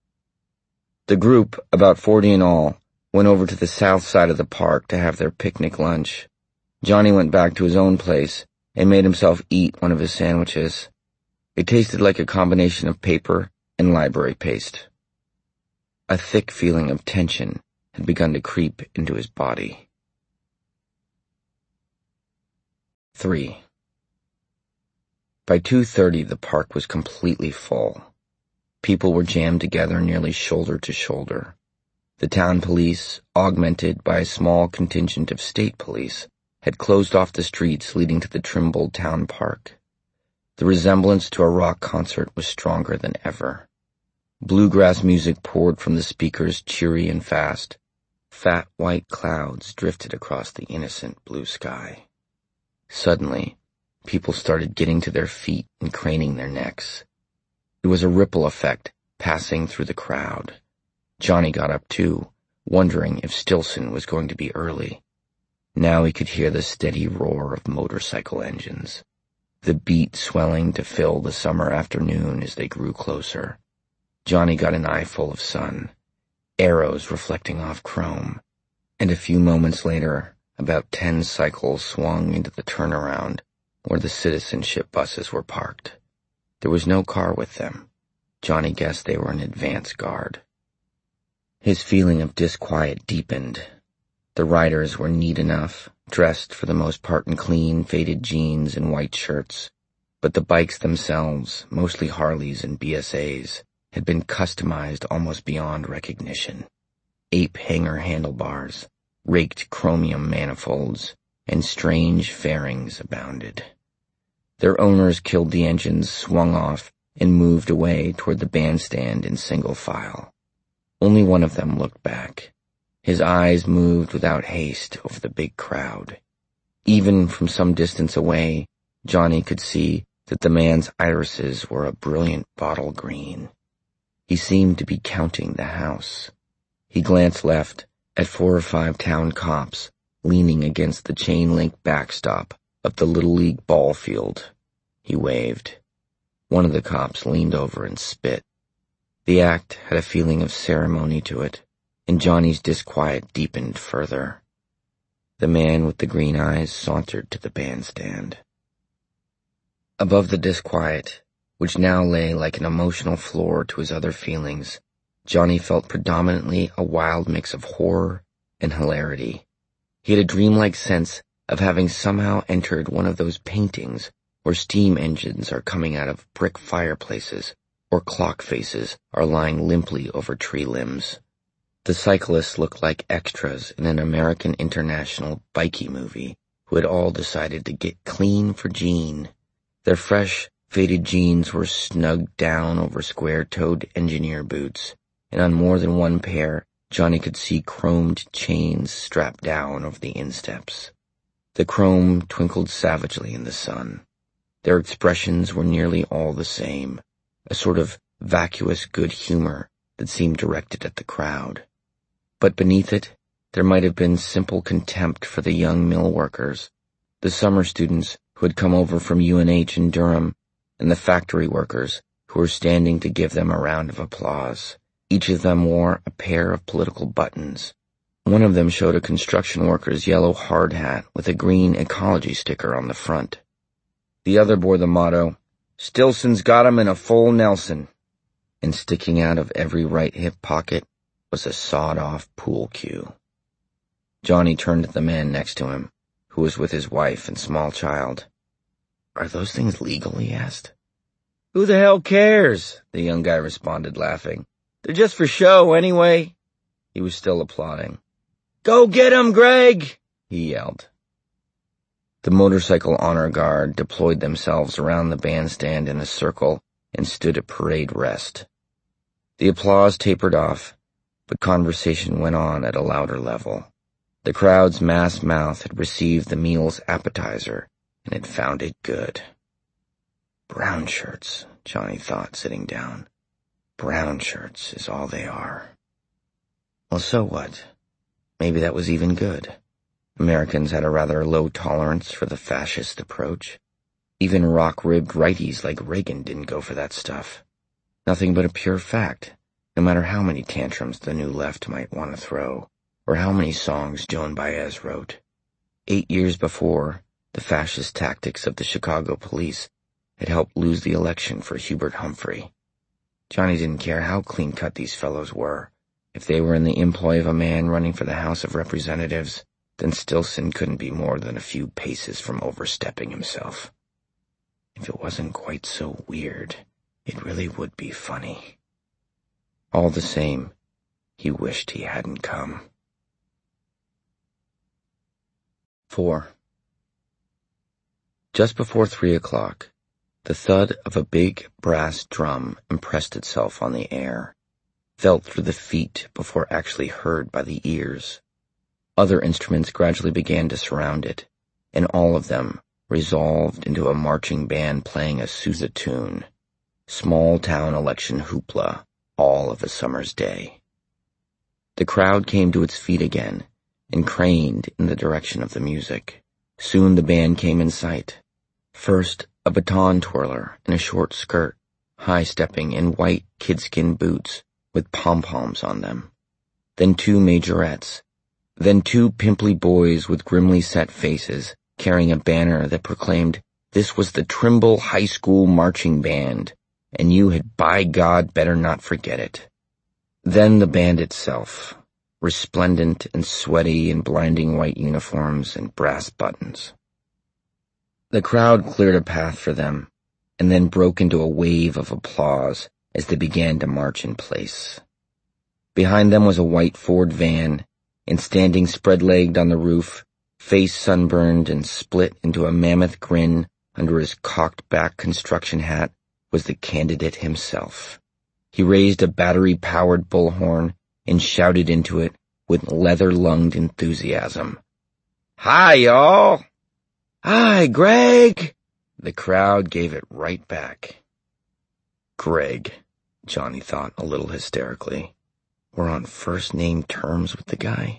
The group, about 40 in all, went over to the south side of the park to have their picnic lunch. Johnny went back to his own place and made himself eat one of his sandwiches. It tasted like a combination of paper and library paste. A thick feeling of tension had begun to creep into his body. 3. By 2:30 the park was completely full. People were jammed together nearly shoulder to shoulder. The town police, augmented by a small contingent of state police, had closed off the streets leading to the Trimble Town Park. The resemblance to a rock concert was stronger than ever. Bluegrass music poured from the speakers, cheery and fast. Fat white clouds drifted across the innocent blue sky. Suddenly, people started getting to their feet and craning their necks. It was a ripple effect passing through the crowd. Johnny got up too, wondering if Stilson was going to be early. Now he could hear the steady roar of motorcycle engines, the beat swelling to fill the summer afternoon as they grew closer. Johnny got an eyeful of sun, arrows reflecting off chrome, and a few moments later, about 10 cycles swung into the turnaround where the citizenship buses were parked. There was no car with them. Johnny guessed they were an advance guard. His feeling of disquiet deepened. The riders were neat enough, dressed for the most part in clean, faded jeans and white shirts, but the bikes themselves, mostly Harleys and BSAs, had been customized almost beyond recognition. Ape hanger handlebars, raked chromium manifolds, and strange fairings abounded. Their owners killed the engines, swung off, and moved away toward the bandstand in single file. Only one of them looked back. His eyes moved without haste over the big crowd. Even from some distance away, Johnny could see that the man's irises were a brilliant bottle green. He seemed to be counting the house. He glanced left at 4 or 5 town cops leaning against the chain-link backstop of the Little League ball field. He waved. One of the cops leaned over and spit. The act had a feeling of ceremony to it, and Johnny's disquiet deepened further. The man with the green eyes sauntered to the bandstand. Above the disquiet, which now lay like an emotional floor to his other feelings, Johnny felt predominantly a wild mix of horror and hilarity. He had a dreamlike sense of having somehow entered one of those paintings where steam engines are coming out of brick fireplaces or clock faces are lying limply over tree limbs. The cyclists looked like extras in an American International bikie movie who had all decided to get clean for Gene. Their fresh, faded jeans were snugged down over square-toed engineer boots, and on more than one pair, Johnny could see chromed chains strapped down over the insteps. The chrome twinkled savagely in the sun. Their expressions were nearly all the same, a sort of vacuous good humor that seemed directed at the crowd. But beneath it, there might have been simple contempt for the young mill workers, the summer students who had come over from UNH in Durham, and the factory workers who were standing to give them a round of applause. Each of them wore a pair of political buttons. One of them showed a construction worker's yellow hard hat with a green ecology sticker on the front. The other bore the motto, "Stilson's got 'em in a full Nelson," and sticking out of every right hip pocket was a sawed-off pool cue. Johnny turned to the man next to him, who was with his wife and small child. "Are those things legal?" he asked.
"Who the hell cares?" the young guy responded, laughing. "They're just for show, anyway."
He was still applauding.
"Go get 'em, Greg!"
he yelled. The motorcycle honor guard deployed themselves around the bandstand in a circle and stood at parade rest. The applause tapered off, but conversation went on at a louder level. The crowd's mass mouth had received the meal's appetizer and had found it good. Brown shirts, Johnny thought, sitting down. Brown shirts is all they are. Well, so what? Maybe that was even good. Americans had a rather low tolerance for the fascist approach. Even rock-ribbed righties like Reagan didn't go for that stuff. Nothing but a pure fact, no matter how many tantrums the New Left might want to throw, or how many songs Joan Baez wrote. 8 years before, the fascist tactics of the Chicago police had helped lose the election for Hubert Humphrey. Johnny didn't care how clean-cut these fellows were. If they were in the employ of a man running for the House of Representatives, then Stilson couldn't be more than a few paces from overstepping himself. If it wasn't quite so weird, it really would be funny. All the same, he wished he hadn't come. 4. Just before 3 o'clock, the thud of a big brass drum impressed itself on the air, felt through the feet before actually heard by the ears. Other instruments gradually began to surround it, and all of them resolved into a marching band playing a Sousa tune, small-town election hoopla, all of a summer's day. The crowd came to its feet again and craned in the direction of the music. Soon the band came in sight. First, a baton twirler in a short skirt, high-stepping in white kidskin boots with pom-poms on them. Then 2 majorettes. Then 2 pimply boys with grimly set faces carrying a banner that proclaimed this was the Trimble High School Marching Band, and you had by God better not forget it. Then the band itself, resplendent and sweaty in blinding white uniforms and brass buttons. The crowd cleared a path for them, and then broke into a wave of applause as they began to march in place. Behind them was a white Ford van, and standing spread-legged on the roof, face sunburned and split into a mammoth grin under his cocked-back construction hat, was the candidate himself. He raised a battery-powered bullhorn and shouted into it with leather-lunged enthusiasm. "Hi, y'all!" "Hi, Greg!" The crowd gave it right back. Greg, Johnny thought a little hysterically. We're on first-name terms with the guy.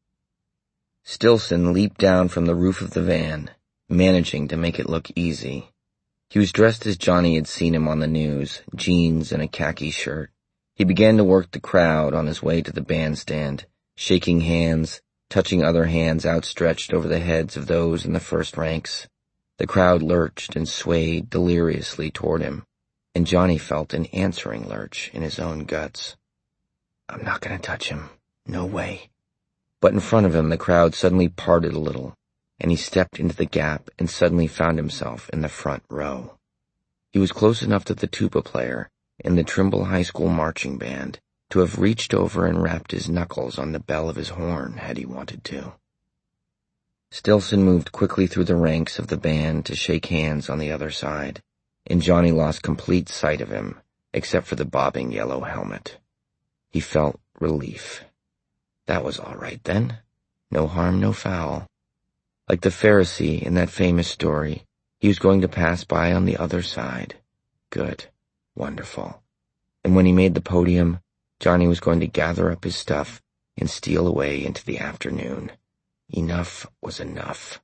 Stillson leaped down from the roof of the van, managing to make it look easy. He was dressed as Johnny had seen him on the news, jeans and a khaki shirt. He began to work the crowd on his way to the bandstand, shaking hands, touching other hands outstretched over the heads of those in the first ranks. The crowd lurched and swayed deliriously toward him, and Johnny felt an answering lurch in his own guts. I'm not going to touch him. No way. But in front of him, the crowd suddenly parted a little, and he stepped into the gap and suddenly found himself in the front row. He was close enough to the tuba player in the Trimble High School marching band to have reached over and rapped his knuckles on the bell of his horn had he wanted to. Stillson moved quickly through the ranks of the band to shake hands on the other side, and Johnny lost complete sight of him, except for the bobbing yellow helmet. He felt relief. That was all right then. No harm, no foul. Like the Pharisee in that famous story, he was going to pass by on the other side. Good. Wonderful. And when he made the podium, Johnny was going to gather up his stuff and steal away into the afternoon. Enough was enough.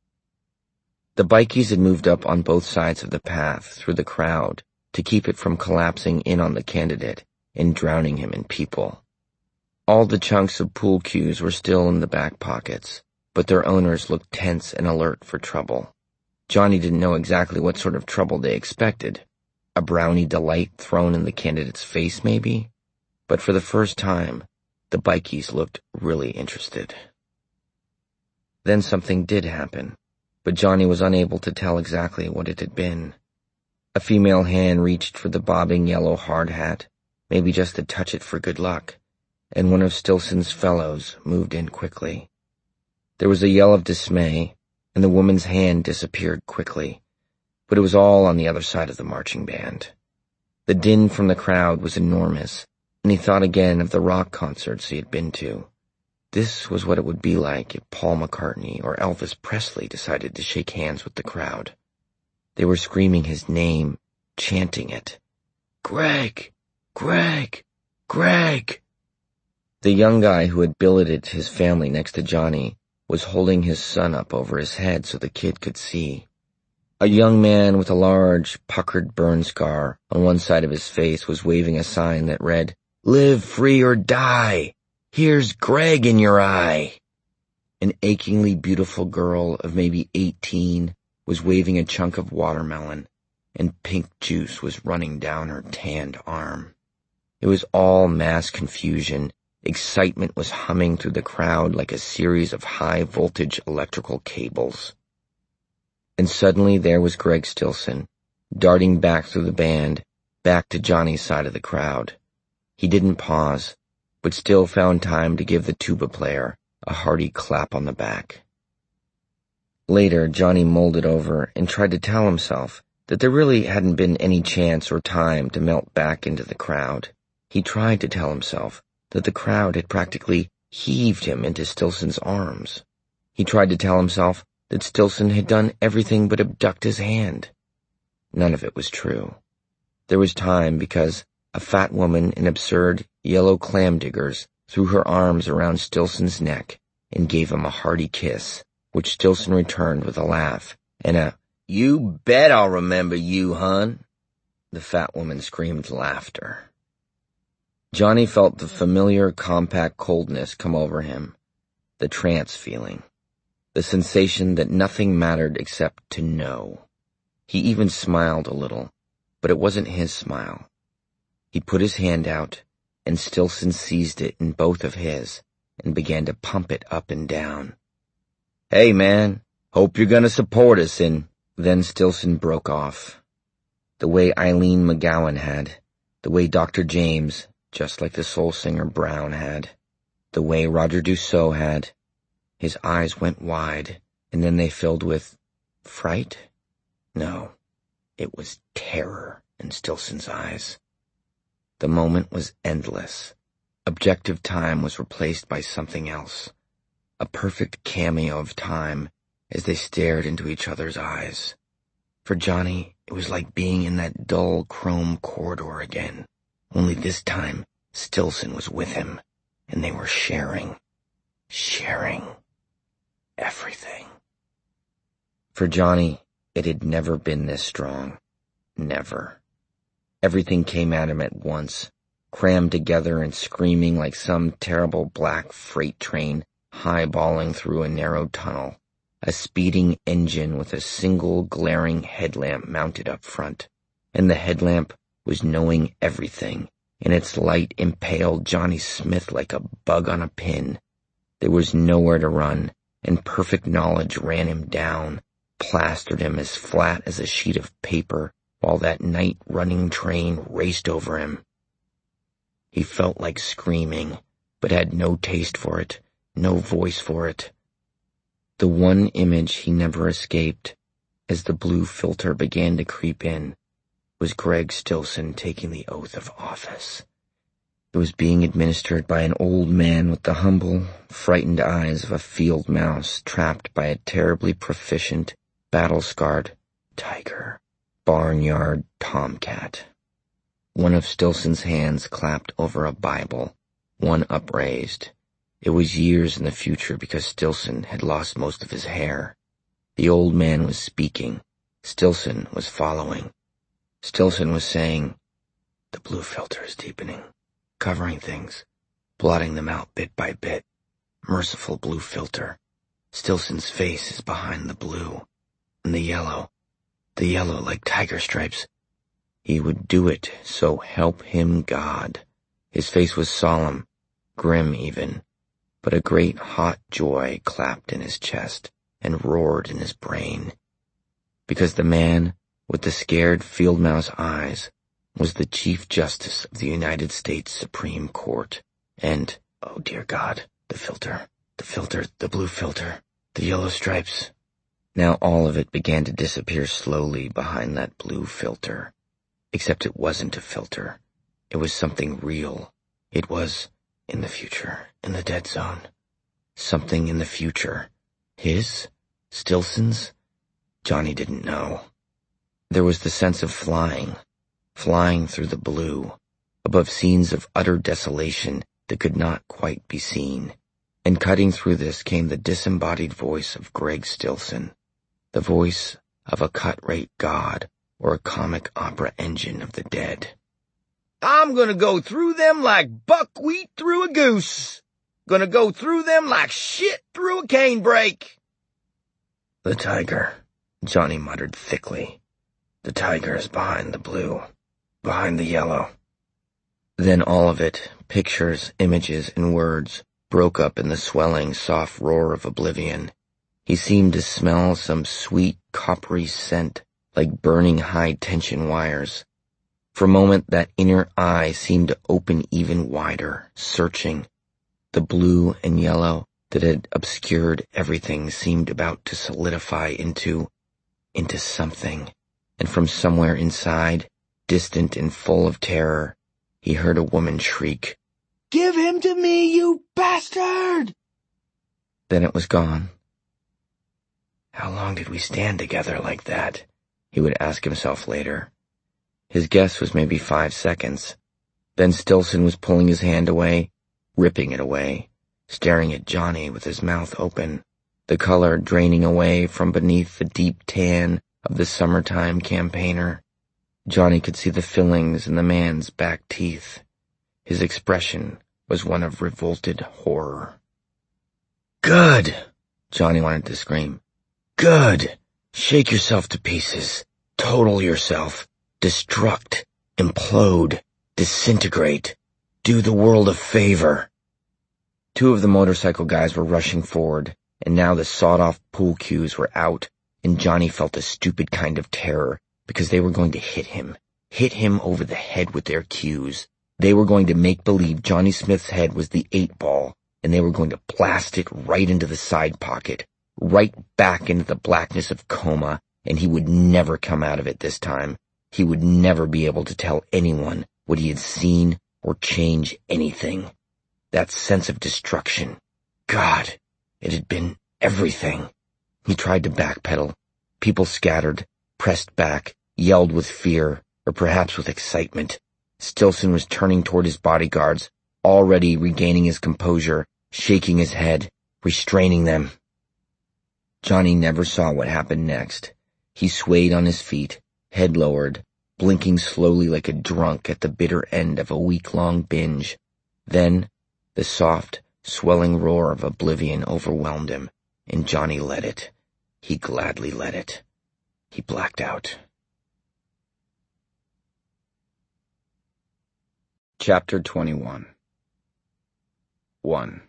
The bikies had moved up on both sides of the path through the crowd to keep it from collapsing in on the candidate and drowning him in people. All the chunks of pool cues were still in the back pockets, but their owners looked tense and alert for trouble. Johnny didn't know exactly what sort of trouble they expected. A brownie delight thrown in the candidate's face, maybe? But for the first time, the bikies looked really interested. Then something did happen, but Johnny was unable to tell exactly what it had been. A female hand reached for the bobbing yellow hard hat, maybe just to touch it for good luck, and one of Stillson's fellows moved in quickly. There was a yell of dismay, and the woman's hand disappeared quickly, but it was all on the other side of the marching band. The din from the crowd was enormous, and he thought again of the rock concerts he had been to. This was what it would be like if Paul McCartney or Elvis Presley decided to shake hands with the crowd. They were screaming his name, chanting it. Greg! Greg! Greg! The young guy who had billeted his family next to Johnny was holding his son up over his head so the kid could see. A young man with a large, puckered burn scar on one side of his face was waving a sign that read, "Live free or die! Here's Greg in your eye!" An achingly beautiful girl of maybe 18 was waving a chunk of watermelon, and pink juice was running down her tanned arm. It was all mass confusion. Excitement was humming through the crowd like a series of high-voltage electrical cables. And suddenly there was Greg Stillson, darting back through the band, back to Johnny's side of the crowd. He didn't pause, but still found time to give the tuba player a hearty clap on the back. Later, Johnny mulled it over and tried to tell himself that there really hadn't been any chance or time to melt back into the crowd. He tried to tell himself that the crowd had practically heaved him into Stillson's arms. He tried to tell himself that Stillson had done everything but abduct his hand. None of it was true. There was time because a fat woman in absurd yellow clam diggers threw her arms around Stillson's neck and gave him a hearty kiss, which Stillson returned with a laugh and a, "You bet I'll remember you, hun." The fat woman screamed laughter. Johnny felt the familiar, compact coldness come over him, the trance feeling, the sensation that nothing mattered except to know. He even smiled a little, but it wasn't his smile. He put his hand out, and Stillson seized it in both of his, and began to pump it up and down. "Hey, man, hope you're gonna support us in—" Then Stillson broke off. The way Eileen McGowan had, the way Dr. James, just like the soul singer Brown had, the way Roger Dussault had. His eyes went wide, and then they filled with fright? No, it was terror in Stillson's eyes. The moment was endless. Objective time was replaced by something else, a perfect cameo of time as they stared into each other's eyes. For Johnny, it was like being in that dull chrome corridor again, only this time Stillson was with him, and they were sharing everything. For Johnny, it had never been this strong. Never. Everything came at him at once, crammed together and screaming like some terrible black freight train highballing through a narrow tunnel, a speeding engine with a single glaring headlamp mounted up front, and the headlamp was knowing everything, and its light impaled Johnny Smith like a bug on a pin. There was nowhere to run, and perfect knowledge ran him down, plastered him as flat as a sheet of paper, while that night-running train raced over him. He felt like screaming, but had no taste for it, no voice for it. The one image he never escaped, as the blue filter began to creep in, was Greg Stillson taking the oath of office. It was being administered by an old man with the humble, frightened eyes of a field mouse trapped by a terribly proficient, battle-scarred tiger, barnyard tomcat. One of Stillson's hands clapped over a Bible, one upraised. It was years in the future because Stillson had lost most of his hair. The old man was speaking. Stillson was following. Stillson was saying, "The blue filter is deepening, covering things, blotting them out bit by bit. Merciful blue filter. Stillson's face is behind the blue, and the yellow like tiger stripes. He would do it, so help him God." His face was solemn, grim even, but a great hot joy clapped in his chest and roared in his brain, because the man with the scared field mouse eyes was the Chief Justice of the United States Supreme Court, and, oh dear God, the filter, the blue filter, the yellow stripes. Now all of it began to disappear slowly behind that blue filter, except it wasn't a filter. It was something real. It was in the future, in the dead zone. Something in the future. His? Stillson's? Johnny didn't know. There was the sense of flying through the blue, above scenes of utter desolation that could not quite be seen. And cutting through this came the disembodied voice of Greg Stillson, the voice of a cut-rate god or a comic opera engine of the dead.
"I'm gonna go through them like buckwheat through a goose. Gonna go through them like shit through a canebrake."
"The tiger," Johnny muttered thickly. "The tiger is behind the blue, behind the yellow." Then all of it, pictures, images, and words, broke up in the swelling, soft roar of oblivion. He seemed to smell some sweet, coppery scent, like burning high-tension wires. For a moment that inner eye seemed to open even wider, searching. The blue and yellow that had obscured everything seemed about to solidify into something, and from somewhere inside, distant and full of terror, he heard a woman shriek, "Give him to me, you bastard!" Then it was gone. How long did we stand together like that? He would ask himself later. His guess was maybe 5 seconds. Then Stillson was pulling his hand away, ripping it away, staring at Johnny with his mouth open, the color draining away from beneath the deep tan of the summertime campaigner. Johnny could see the fillings in the man's back teeth. His expression was one of revolted horror. "Good!" Johnny wanted to scream. "Good! Shake yourself to pieces. Total yourself. Destruct. Implode. Disintegrate. Do the world a favor." Two of the motorcycle guys were rushing forward, and now the sawed-off pool cues were out, and Johnny felt a stupid kind of terror, because they were going to hit him over the head with their cues. They were going to make believe Johnny Smith's head was the 8-ball, and they were going to blast it right into the side pocket, right back into the blackness of coma, and he would never come out of it this time. He would never be able to tell anyone what he had seen or change anything. That sense of destruction. God, it had been everything. He tried to backpedal. People scattered, pressed back, yelled with fear, or perhaps with excitement. Stillson was turning toward his bodyguards, already regaining his composure, shaking his head, restraining them. Johnny never saw what happened next. He swayed on his feet, head lowered, blinking slowly like a drunk at the bitter end of a week-long binge. Then, the soft, swelling roar of oblivion overwhelmed him, and Johnny let it. He gladly let it. He blacked out. Chapter 21. 1.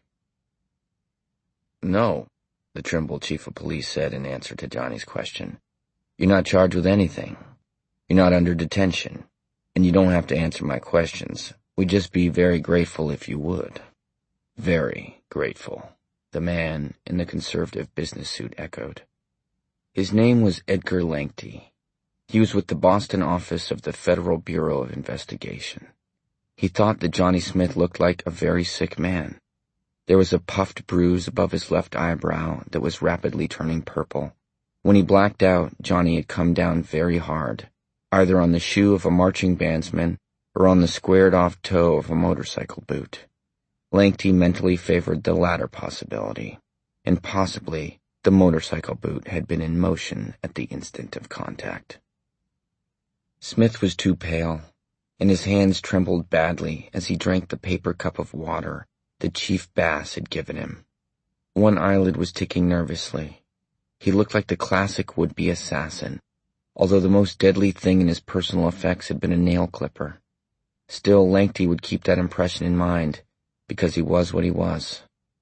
"No," the Trimble chief of police said in answer to Johnny's question. "You're not charged with anything. You're not under detention, and you don't have to answer my questions. We'd just be very grateful if you would." "Very grateful," the man in the conservative business suit echoed. His name was Edgar Langty. He was with the Boston office of the Federal Bureau of Investigation. He thought that Johnny Smith looked like a very sick man. There was a puffed bruise above his left eyebrow that was rapidly turning purple. When he blacked out, Johnny had come down very hard, either on the shoe of a marching bandsman or on the squared-off toe of a motorcycle boot. Langty mentally favored the latter possibility, and possibly the motorcycle boot had been in motion at the instant of contact. Smith was too pale, and his hands trembled badly as he drank the paper cup of water that Chief Bass had given him. One eyelid was ticking nervously. He looked like the classic would-be assassin, although the most deadly thing in his personal effects had been a nail clipper. Still, Langty would keep that impression in mind, because he was what he was.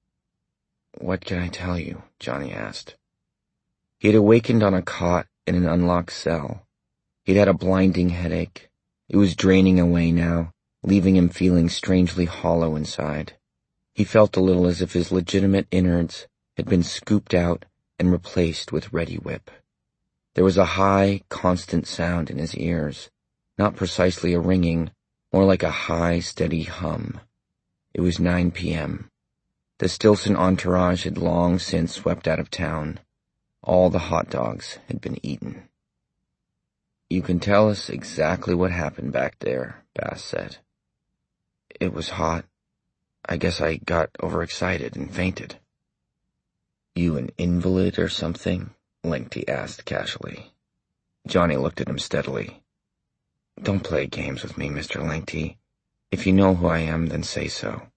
"What can I tell you?" Johnny asked. He had awakened on a cot in an unlocked cell. He'd had a blinding headache. It was draining away now, leaving him feeling strangely hollow inside. He felt a little as if his legitimate innards had been scooped out and replaced with Reddi-wip. There was a high, constant sound in his ears, not precisely a ringing, more like a high, steady hum. It was 9 p.m. The Stillson entourage had long since swept out of town. All the hot dogs had been eaten. "You can tell us exactly what happened back there," Bass said. "It was hot. I guess I got overexcited and fainted." "You an invalid or something?" Langty asked casually. Johnny looked at him steadily. "Don't play games with me, Mr. Langty. If you know who I am, then say so."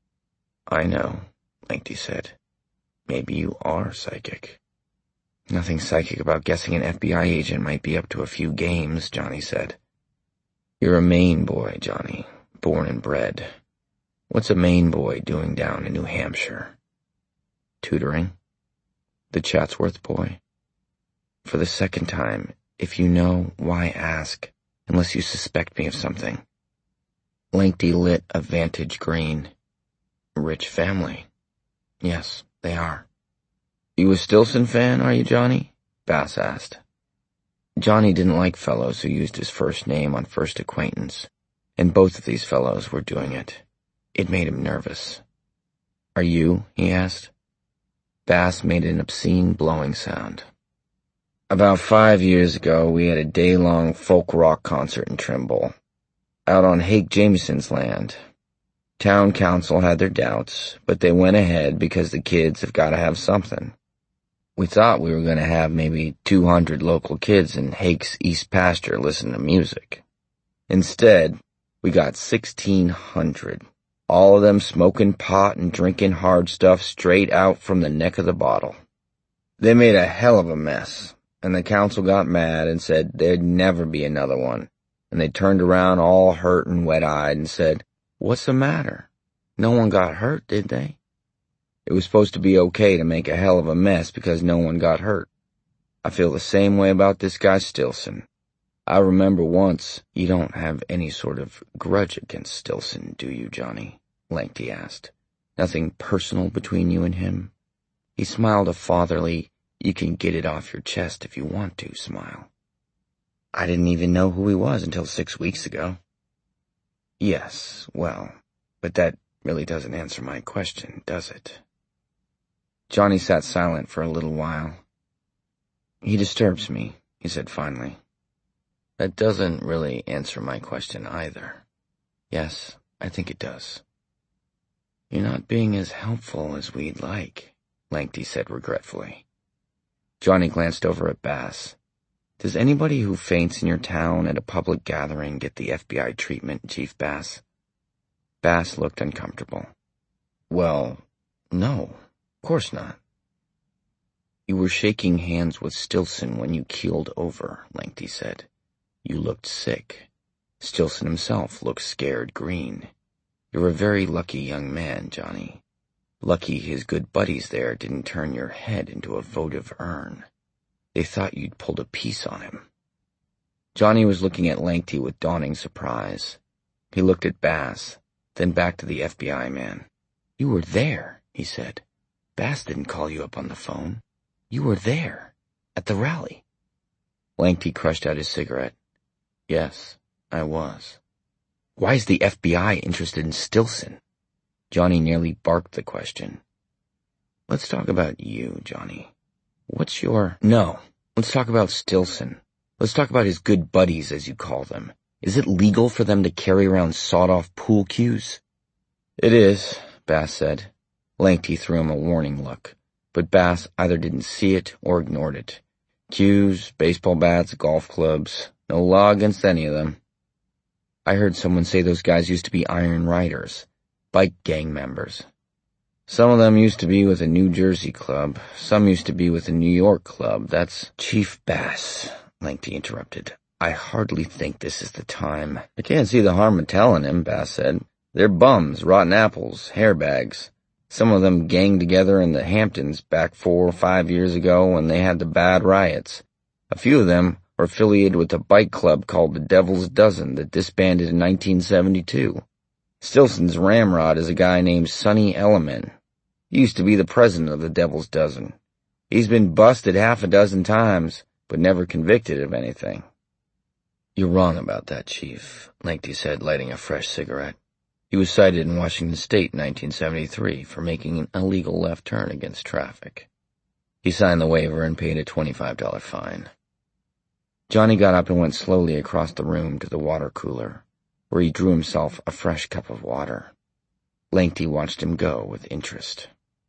"I know," Langty said. "Maybe you are psychic." "Nothing psychic about guessing an FBI agent might be up to a few games," Johnny said. "You're a Maine boy, Johnny, born and bred. What's a Maine boy doing down in New Hampshire?" "Tutoring." "The Chatsworth boy?" "For the second time, if you know, why ask, unless you suspect me of something?" Langty lit a vintage green. "Rich family." "Yes, they are." "You a Stillson fan, are you, Johnny?" Bass asked. Johnny didn't like fellows who used his first name on first acquaintance, and both of these fellows were doing it. It made him nervous. "Are you?" he asked. Bass made an obscene blowing sound. "About 5 years ago, we had a day-long folk rock concert in Trimble, out on Hake Jameson's land. Town council had their doubts, but they went ahead because the kids have got to have something. We thought we were going to have maybe 200 local kids in Hake's East Pasture listen to music. Instead, we got 1,600, all of them smoking pot and drinking hard stuff straight out from the neck of the bottle. They made a hell of a mess, and the council got mad and said there'd never be another one, and they turned around all hurt and wet-eyed and said, 'What's the matter? No one got hurt, did they?' It was supposed to be okay to make a hell of a mess because no one got hurt. I feel the same way about this guy Stilson. I remember once—"
"You don't have any sort of grudge against Stilson, do you, Johnny?" Langty asked. "Nothing personal between you and him?" He smiled a fatherly, you-can-get-it-off-your-chest if you want to smile. "I didn't even know who he was until 6 weeks ago." "Yes, well, but that really doesn't answer my question, does it?" Johnny sat silent for a little while. "He disturbs me," he said finally. "That doesn't really answer my question either." "Yes, I think it does." "You're not being as helpful as we'd like," Langty said regretfully. Johnny glanced over at Bass. "Does anybody who faints in your town at a public gathering get the FBI treatment, Chief Bass?" Bass looked uncomfortable. "Well, no, of course not." "You were shaking hands with Stilson when you keeled over," Langty said. "You looked sick. Stilson himself looked scared green. You're a very lucky young man, Johnny. Lucky his good buddies there didn't turn your head into a votive urn. They thought you'd pulled a piece on him." Johnny was looking at Langty with dawning surprise. He looked at Bass, then back to the FBI man. "You were there," he said. "Bass didn't call you up on the phone. You were there, at the rally." Langty crushed out his cigarette. "Yes, I was." "Why is the FBI interested in Stilson?" Johnny nearly barked the question. "Let's talk about you, Johnny. What's your—" "No, let's talk about Stilson. Let's talk about his good buddies, as you call them. Is it legal for them to carry around sawed-off pool cues?" "It is," Bass said. Langty threw him a warning look, but Bass either didn't see it or ignored it. Cues, baseball bats, golf clubs, no law against any of them. "I heard someone say those guys used to be Iron Riders, bike gang members." "Some of them used to be with a New Jersey club. Some used to be with a New York club. That's—" "Chief Bass," Langty interrupted, "I hardly think this is the time." "I can't see the harm in telling him," Bass said. "They're bums, rotten apples, hairbags. Some of them ganged together in the Hamptons back 4 or 5 years ago when they had the bad riots. A few of them were affiliated with a bike club called the Devil's Dozen that disbanded in 1972. Stilson's ramrod is a guy named Sonny Elliman. He used to be the president of the Devil's Dozen. He's been busted 6 times, but never convicted of anything." "You're wrong about that, Chief," Langty said, lighting a fresh cigarette. "He was cited in Washington State in 1973 for making an illegal left turn against traffic. He signed the waiver and paid a $25 fine." Johnny got up and went slowly across the room to the water cooler, where he drew himself a fresh cup of water. Langty watched him go with interest.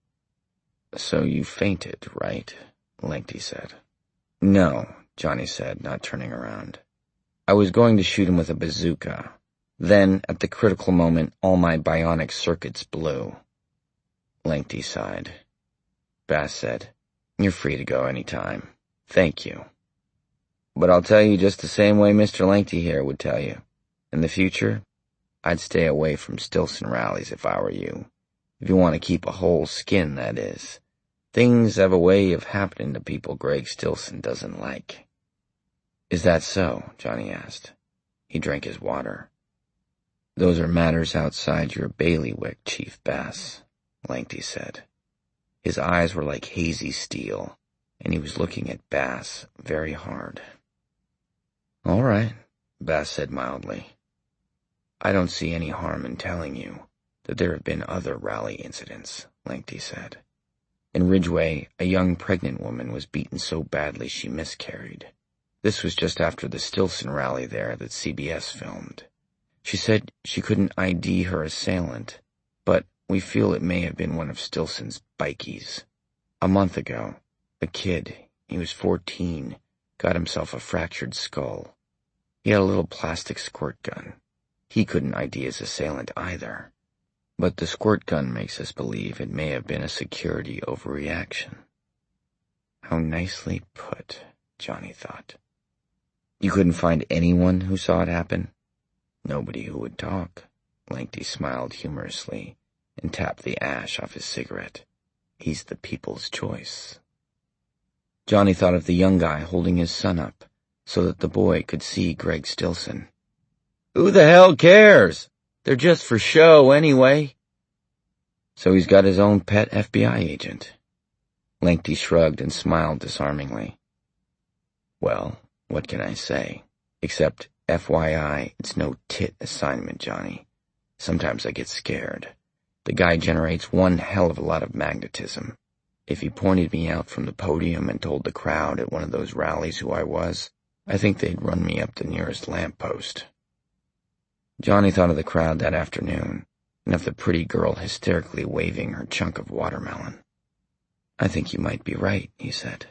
"So you fainted, right?" Langty said. "No," Johnny said, not turning around. "I was going to shoot him with a bazooka. Then, at the critical moment, all my bionic circuits blew." Langty sighed. Bass said, "You're free to go any time. Thank you. But I'll tell you just the same way Mr. Langty here would tell you. In the future, I'd stay away from Stilson rallies if I were you. If you want to keep a whole skin, that is. Things have a way of happening to people Greg Stilson doesn't like." "Is that so?" Johnny asked. He drank his water. "Those are matters outside your bailiwick, Chief Bass," Langty said. His eyes were like hazy steel, and he was looking at Bass very hard. "All right," Bass said mildly. "I don't see any harm in telling you that there have been other rally incidents," Langty said. "In Ridgeway, a young pregnant woman was beaten so badly she miscarried. This was just after the Stilson rally there that CBS filmed. She said she couldn't ID her assailant, but we feel it may have been one of Stilson's bikies. A month ago, a kid, he was 14, got himself a fractured skull. He had a little plastic squirt gun. He couldn't ID his assailant either. But the squirt gun makes us believe it may have been a security overreaction." How nicely put, Johnny thought. "You couldn't find anyone who saw it happen?" "Nobody who would talk." Langty smiled humorously and tapped the ash off his cigarette. He's the people's choice. Johnny thought of the young guy holding his son up so that the boy could see Greg Stilson. Who the hell cares? They're just for show anyway. So he's got his own pet FBI agent. Lengthy shrugged and smiled disarmingly. Well, what can I say? Except, FYI, it's no tit assignment, Johnny. Sometimes I get scared. The guy generates one hell of a lot of magnetism. If he pointed me out from the podium and told the crowd at one of those rallies who I was, I think they'd run me up the nearest lamppost. Johnny thought of the crowd that afternoon, and of the pretty girl hysterically waving her chunk of watermelon. I think you might be right, he said.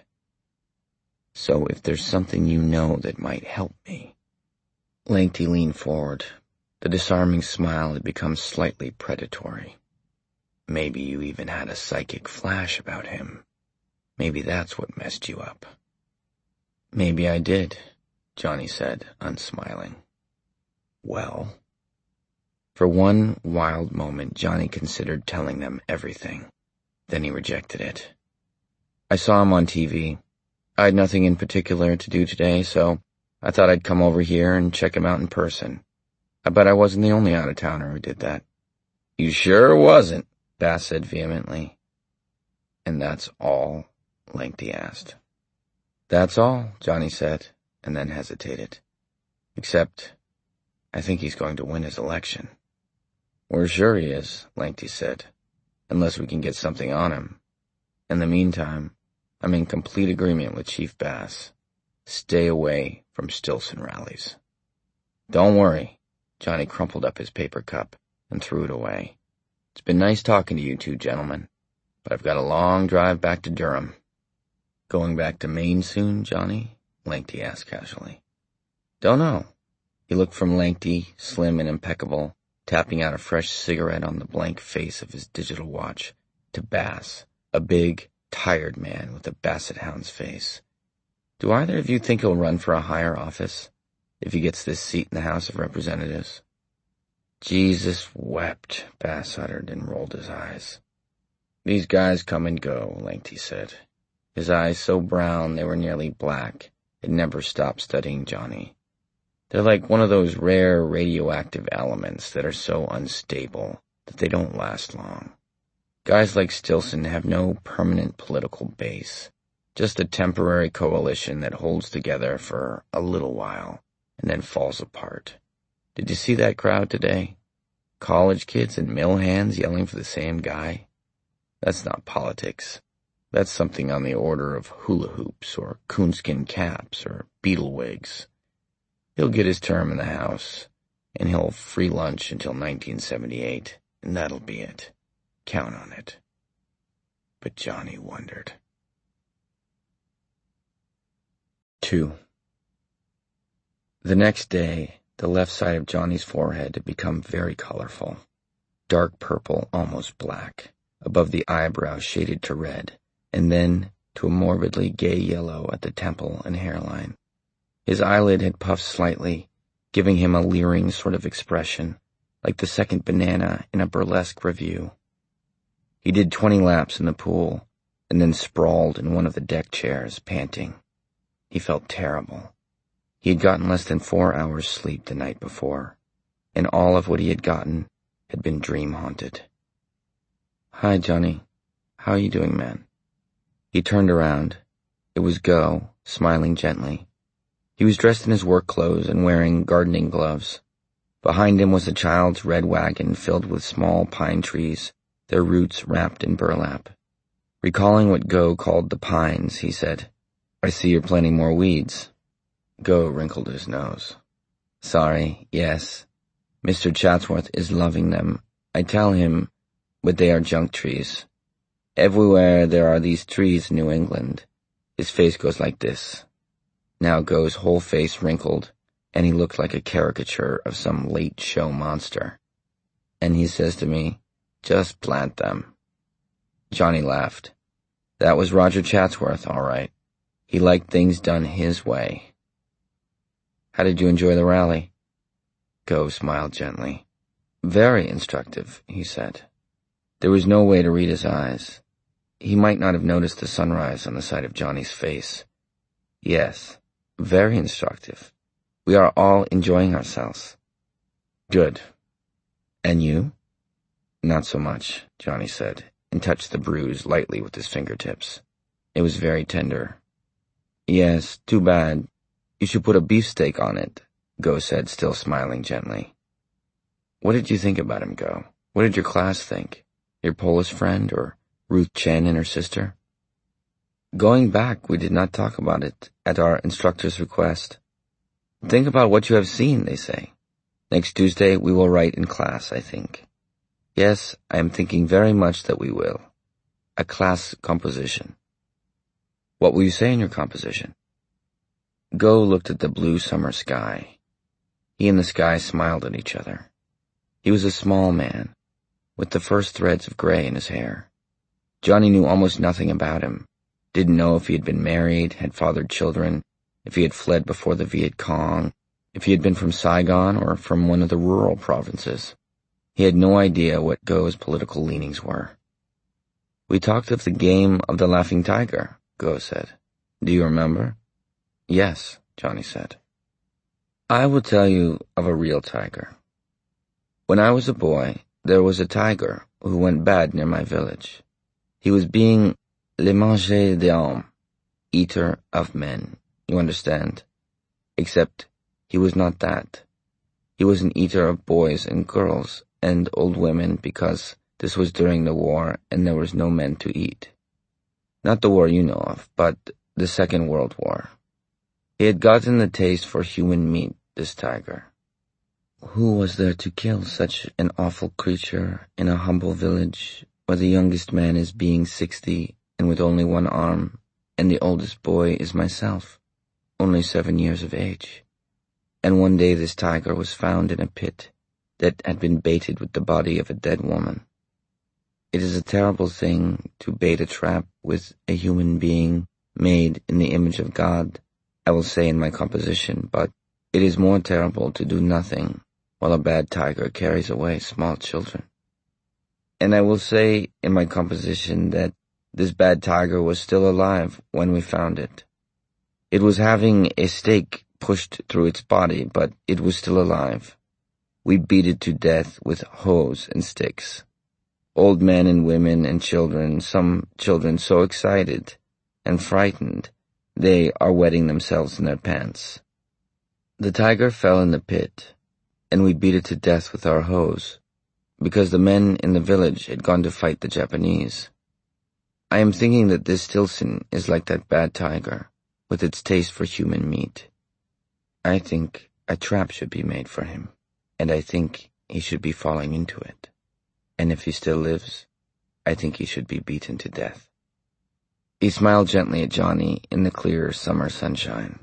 So if there's something you know that might help me. Lengthy leaned forward. The disarming smile had become slightly predatory. Maybe you even had a psychic flash about him. Maybe that's what messed you up. Maybe I did, Johnny said, unsmiling. Well. For one wild moment, Johnny considered telling them everything. Then he rejected it. I saw him on TV. I had nothing in particular to do today, so I thought I'd come over here and check him out in person. I bet I wasn't the only out-of-towner who did that. You sure wasn't, Bass said vehemently. And that's all? Lengthy asked. That's all, Johnny said, and then hesitated. Except, I think he's going to win his election. We're sure he is, Lengthy said, unless we can get something on him. In the meantime, I'm in complete agreement with Chief Bass. Stay away from Stilson rallies. Don't worry. Johnny crumpled up his paper cup and threw it away. It's been nice talking to you two gentlemen, but I've got a long drive back to Durham. Going back to Maine soon, Johnny? Lengthy asked casually. Don't know. He looked from Lengthy, slim and impeccable, tapping out a fresh cigarette on the blank face of his digital watch, to Bass, a big, tired man with a basset hound's face. Do either of you think he'll run for a higher office if he gets this seat in the House of Representatives? Jesus wept, Bass uttered and rolled his eyes. These guys come and go, Lengthy said. His eyes so brown they were nearly black, it never stopped studying Johnny. They're like one of those rare radioactive elements that are so unstable that they don't last long. Guys like Stilson have no permanent political base, just a temporary coalition that holds together for a little while and then falls apart. Did you see that crowd today? College kids and mill hands yelling for the same guy? That's not politics. That's something on the order of hula hoops or coonskin caps or beetle wigs. He'll get his term in the House, and he'll free lunch until 1978, and that'll be it. Count on it. But Johnny wondered. 2. The next day, the left side of Johnny's forehead had become very colorful. Dark purple, almost black, above the eyebrow shaded to red, and then to a morbidly gay yellow at the temple and hairline. His eyelid had puffed slightly, giving him a leering sort of expression, like the second banana in a burlesque revue. He did 20 laps in the pool, and then sprawled in one of the deck chairs, panting. He felt terrible. He had gotten less than 4 hours sleep the night before, and all of what he had gotten had been dream-haunted. Hi, Johnny. How are you doing, man? He turned around. It was Go, smiling gently. He was dressed in his work clothes and wearing gardening gloves. Behind him was a child's red wagon filled with small pine trees, their roots wrapped in burlap. Recalling what Go called the pines, he said, I see you're planting more weeds. Go wrinkled his nose. Sorry, yes. Mr. Chatsworth is loving them. I tell him, but they are junk trees. Everywhere there are these trees in New England. His face goes like this. Now Go's whole face wrinkled, and he looked like a caricature of some late show monster. And he says to me, just plant them. Johnny laughed. That was Roger Chatsworth, all right. He liked things done his way. How did you enjoy the rally? Go smiled gently. Very instructive, he said. There was no way to read his eyes. He might not have noticed the sunrise on the side of Johnny's face. Yes, very instructive. We are all enjoying ourselves. Good. And you? Not so much, Johnny said, and touched the bruise lightly with his fingertips. It was very tender. Yes, too bad. You should put a beefsteak on it, Go said, still smiling gently. What did you think about him, Go? What did your class think? Your Polish friend, or Ruth Chen and her sister? Going back, we did not talk about it, at our instructor's request. Think about what you have seen, they say. Next Tuesday we will write in class, I think. Yes, I am thinking very much that we will. A class composition. What will you say in your composition? Go looked at the blue summer sky. He and the sky smiled at each other. He was a small man, with the first threads of gray in his hair. Johnny knew almost nothing about him, didn't know if he had been married, had fathered children, if he had fled before the Viet Cong, if he had been from Saigon or from one of the rural provinces. He had no idea what Go's political leanings were. We talked of the game of the Laughing Tiger, Go said. Do you remember? Yes, Johnny said. I will tell you of a real tiger. When I was a boy, there was a tiger who went bad near my village. He was being le manger d'hommes, eater of men, you understand? Except he was not that. He was an eater of boys and girls and old women because this was during the war and there was no men to eat. Not the war you know of, but the Second World War. He had gotten the taste for human meat, this tiger. Who was there to kill such an awful creature in a humble village where the youngest man is being 60 and with only one arm, and the oldest boy is myself, only 7 years of age. And one day this tiger was found in a pit that had been baited with the body of a dead woman. It is a terrible thing to bait a trap with a human being made in the image of God, I will say in my composition, but it is more terrible to do nothing while a bad tiger carries away small children. And I will say in my composition that this bad tiger was still alive when we found it. It was having a stake pushed through its body, but it was still alive. We beat it to death with hoes and sticks. Old men and women and children, some children so excited and frightened, they are wetting themselves in their pants. The tiger fell in the pit, and we beat it to death with our hoes, because the men in the village had gone to fight the Japanese. I am thinking that this Stilson is like that bad tiger, with its taste for human meat. I think a trap should be made for him, and I think he should be falling into it. And if he still lives, I think he should be beaten to death. He smiled gently at Johnny in the clear summer sunshine.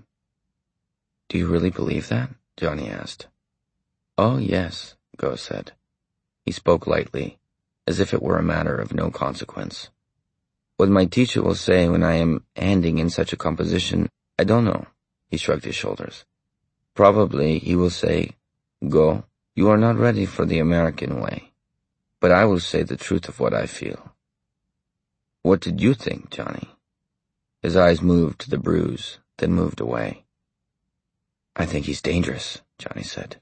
Do you really believe that? Johnny asked. Oh, yes, Go said. He spoke lightly, as if it were a matter of no consequence. What my teacher will say when I am handing in such a composition, I don't know. He shrugged his shoulders. Probably he will say, Go, you are not ready for the American way. But I will say the truth of what I feel. What did you think, Johnny? His eyes moved to the bruise, then moved away. I think he's dangerous, Johnny said.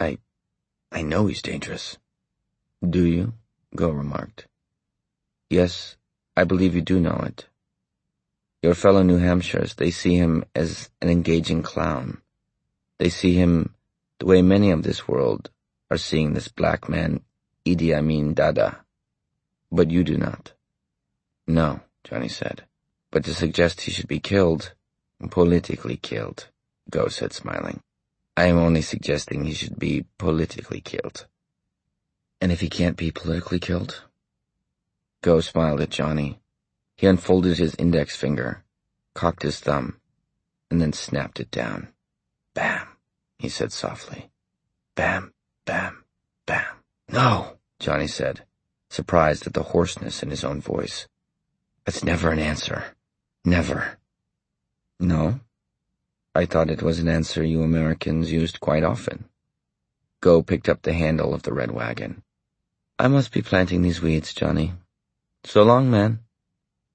I know he's dangerous. Do you? Go remarked. Yes, I believe you do know it. Your fellow New Hampshires, they see him as an engaging clown. They see him the way many of this world are seeing this black man, Idi Amin Dada. But you do not. No, Johnny said. But to suggest he should be killed, politically killed, Go said, smiling. I am only suggesting he should be politically killed. And if he can't be politically killed? Go smiled at Johnny. He unfolded his index finger, cocked his thumb, and then snapped it down. Bam, he said softly. Bam, bam, bam. No, Johnny said, surprised at the hoarseness in his own voice. That's never an answer. Never. No? I thought it was an answer you Americans used quite often. Go picked up the handle of the red wagon. I must be planting these weeds, Johnny. So long, man.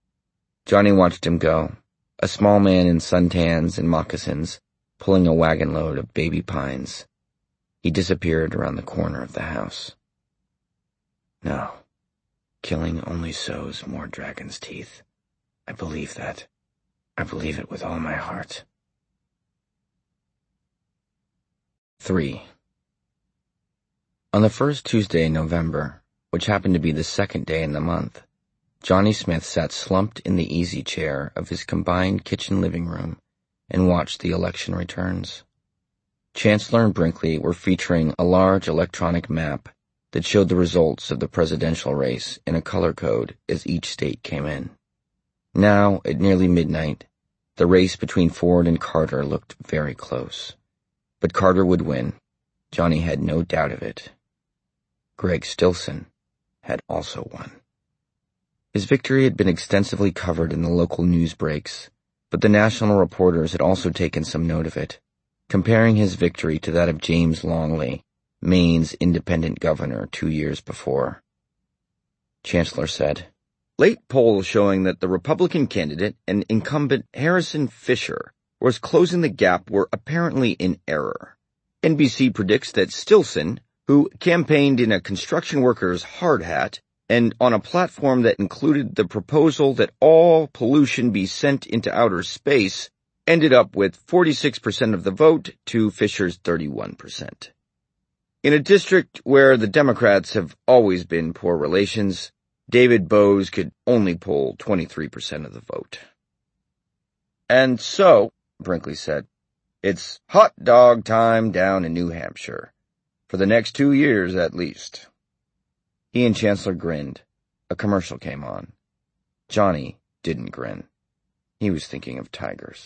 Johnny watched him go, a small man in suntans and moccasins, pulling a wagon load of baby pines. He disappeared around the corner of the house. No, killing only sows more dragon's teeth. I believe that. I believe it with all my heart. 3. On the first Tuesday in November, which happened to be the second day in the month, Johnny Smith sat slumped in the easy chair of his combined kitchen-living room and watched the election returns. Chancellor and Brinkley were featuring a large electronic map that showed the results of the presidential race in a color code as each state came in. Now, at nearly midnight, the race between Ford and Carter looked very close. But Carter would win. Johnny had no doubt of it. Greg Stilson had also won. His victory had been extensively covered in the local news breaks, but the national reporters had also taken some note of it, comparing his victory to that of James Longley, Maine's independent governor 2 years before. Chancellor said, "Late polls showing that the Republican candidate and incumbent Harrison Fisher was closing the gap were apparently in error. NBC predicts that Stilson, who campaigned in a construction worker's hard hat and on a platform that included the proposal that all pollution be sent into outer space, ended up with 46% of the vote to Fisher's 31%. In a district where the Democrats have always been poor relations, David Bowes could only poll 23% of the vote." "And so," Brinkley said, "it's hot dog time down in New Hampshire. For the next 2 years, at least." He and Chancellor grinned. A commercial came on. Johnny didn't grin. He was thinking of tigers.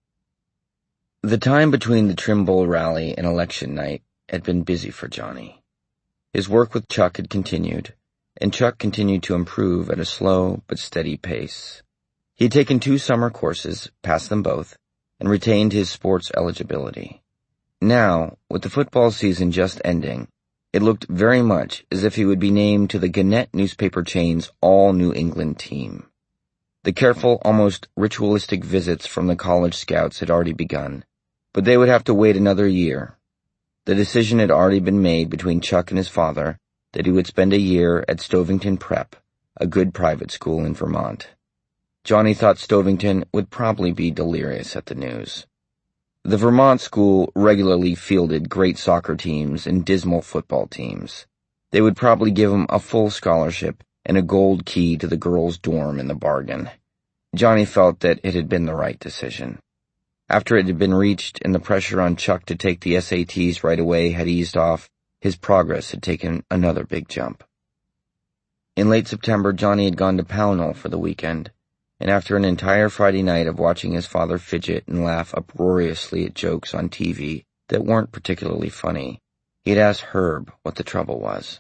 The time between the Trimble rally and election night had been busy for Johnny. His work with Chuck had continued, and Chuck continued to improve at a slow but steady pace. He had taken 2 summer courses, passed them both, and retained his sports eligibility. Now, with the football season just ending, it looked very much as if he would be named to the Gannett newspaper chain's all-New England team. The careful, almost ritualistic visits from the college scouts had already begun, but they would have to wait another year. The decision had already been made between Chuck and his father that he would spend a year at Stovington Prep, a good private school in Vermont. Johnny thought Stovington would probably be delirious at the news. The Vermont school regularly fielded great soccer teams and dismal football teams. They would probably give him a full scholarship and a gold key to the girls' dorm in the bargain. Johnny felt that it had been the right decision. After it had been reached and the pressure on Chuck to take the SATs right away had eased off, his progress had taken another big jump. In late September, Johnny had gone to Pownell for the weekend, and after an entire Friday night of watching his father fidget and laugh uproariously at jokes on TV that weren't particularly funny, he had asked Herb what the trouble was.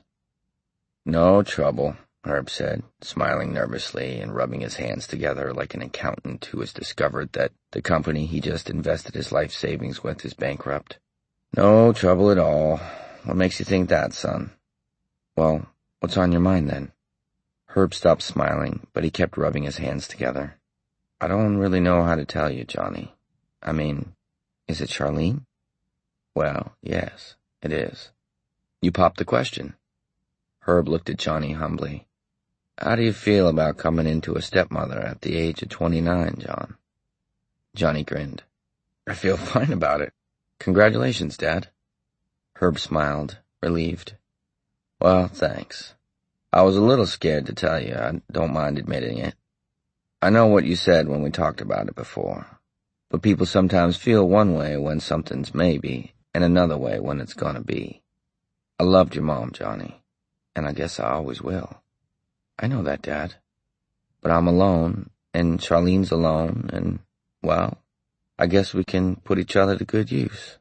"No trouble," Herb said, smiling nervously and rubbing his hands together like an accountant who has discovered that the company he just invested his life savings with is bankrupt. "No trouble at all. What makes you think that, son?" "Well, what's on your mind then?" Herb stopped smiling, but he kept rubbing his hands together. "I don't really know how to tell you, Johnny. I mean, is it Charlene?" "Well, yes, it is." "You popped the question." Herb looked at Johnny humbly. "How do you feel about coming into a stepmother at the age of 29, John?" Johnny grinned. "I feel fine about it. Congratulations, Dad." Herb smiled, relieved. "Well, thanks. I was a little scared to tell you. I don't mind admitting it. I know what you said when we talked about it before, but people sometimes feel one way when something's maybe, and another way when it's gonna be. I loved your mom, Johnny, and I guess I always will." "I know that, Dad. But I'm alone, and Charlene's alone, and, well, I guess we can put each other to good use."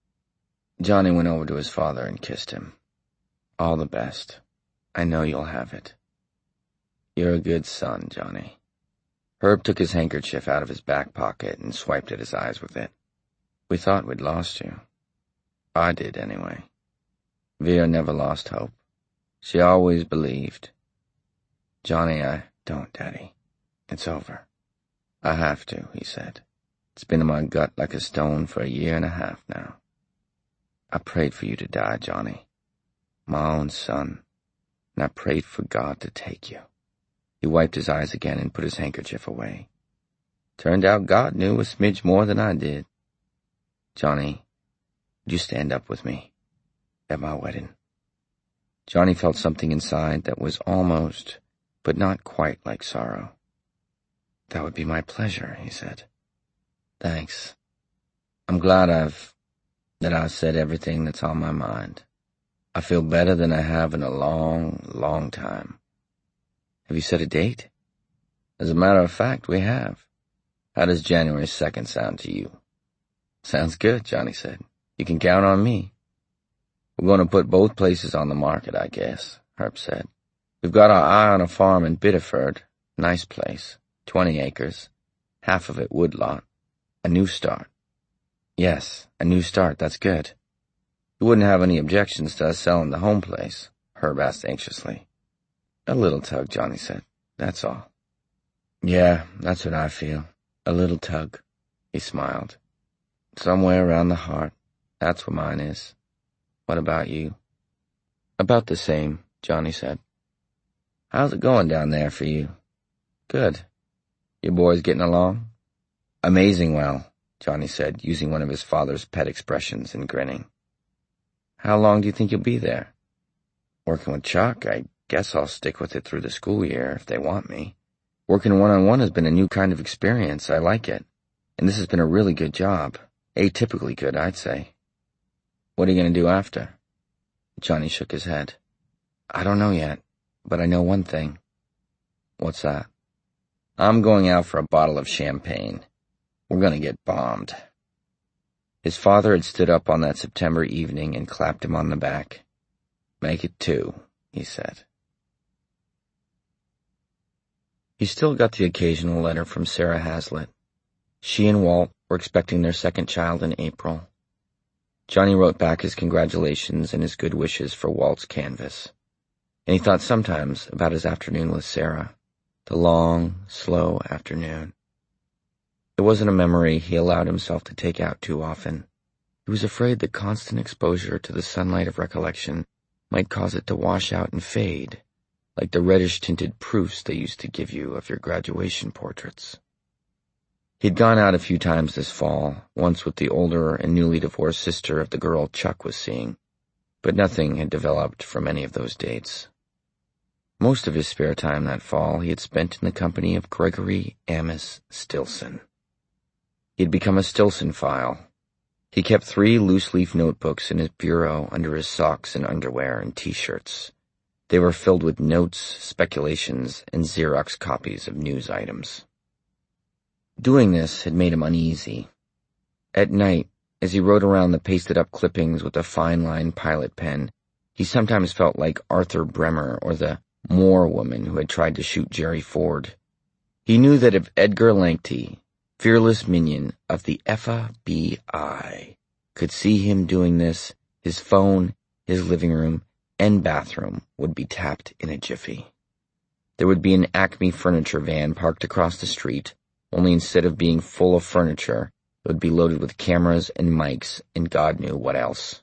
Johnny went over to his father and kissed him. "All the best. I know you'll have it." "You're a good son, Johnny." Herb took his handkerchief out of his back pocket and swiped at his eyes with it. "We thought we'd lost you." "I did, anyway. Vera never lost hope. She always believed." "Johnny, I don't, Daddy. It's over." I have to, he said. It's been in my gut like a stone for 1.5 years now. I prayed for you to die, Johnny. My own son. And I prayed for God to take you. He wiped his eyes again and put his handkerchief away. Turned out God knew a smidge more than I did. Johnny, would you stand up with me at my wedding? Johnny felt something inside that was almost, but not quite like sorrow. That would be my pleasure, he said. Thanks. I'm glad I've said everything that's on my mind. I feel better than I have in a long, long time. Have you set a date? As a matter of fact, we have. How does January 2nd sound to you? Sounds good, Johnny said. You can count on me. We're going to put both places on the market, I guess, Herb said. We've got our eye on a farm in Biddeford. Nice place. 20 acres. Half of it woodlot. A new start. Yes, a new start, that's good. You wouldn't have any objections to us selling the home place? Herb asked anxiously. A little tug, Johnny said. That's all. Yeah, that's what I feel. A little tug. He smiled. Somewhere around the heart. That's where mine is. What about you? About the same, Johnny said. How's it going down there for you? Good. Your boys getting along? Amazing well, Johnny said, using one of his father's pet expressions and grinning. How long do you think you'll be there? Working with Chuck, I guess I'll stick with it through the school year if they want me. Working one-on-one has been a new kind of experience. I like it. And this has been a really good job. Atypically good, I'd say. What are you going to do after? Johnny shook his head. I don't know yet, but I know one thing. What's that? I'm going out for a bottle of champagne. We're going to get bombed. His father had stood up on that September evening and clapped him on the back. Make it 2, he said. He still got the occasional letter from Sarah Hazlitt. She and Walt were expecting their second child in April. Johnny wrote back his congratulations and his good wishes for Walt's canvas. And he thought sometimes about his afternoon with Sarah, the long, slow afternoon. It wasn't a memory he allowed himself to take out too often. He was afraid that constant exposure to the sunlight of recollection might cause it to wash out and fade, like the reddish-tinted proofs they used to give you of your graduation portraits. He'd gone out a few times this fall, once with the older and newly divorced sister of the girl Chuck was seeing, but nothing had developed from any of those dates. Most of his spare time that fall he had spent in the company of Gregory Amos Stilson. He had become a Stilson-phile. He kept 3 loose-leaf notebooks in his bureau under his socks and underwear and T-shirts. They were filled with notes, speculations, and Xerox copies of news items. Doing this had made him uneasy. At night, as he wrote around the pasted-up clippings with a fine-line pilot pen, he sometimes felt like Arthur Bremer or the Moore woman who had tried to shoot Jerry Ford. He knew that if Edgar Langty, fearless minion of the FBI, could see him doing this, his phone, his living room, and bathroom would be tapped in a jiffy. There would be an Acme furniture van parked across the street, only instead of being full of furniture, it would be loaded with cameras and mics and God knew what else.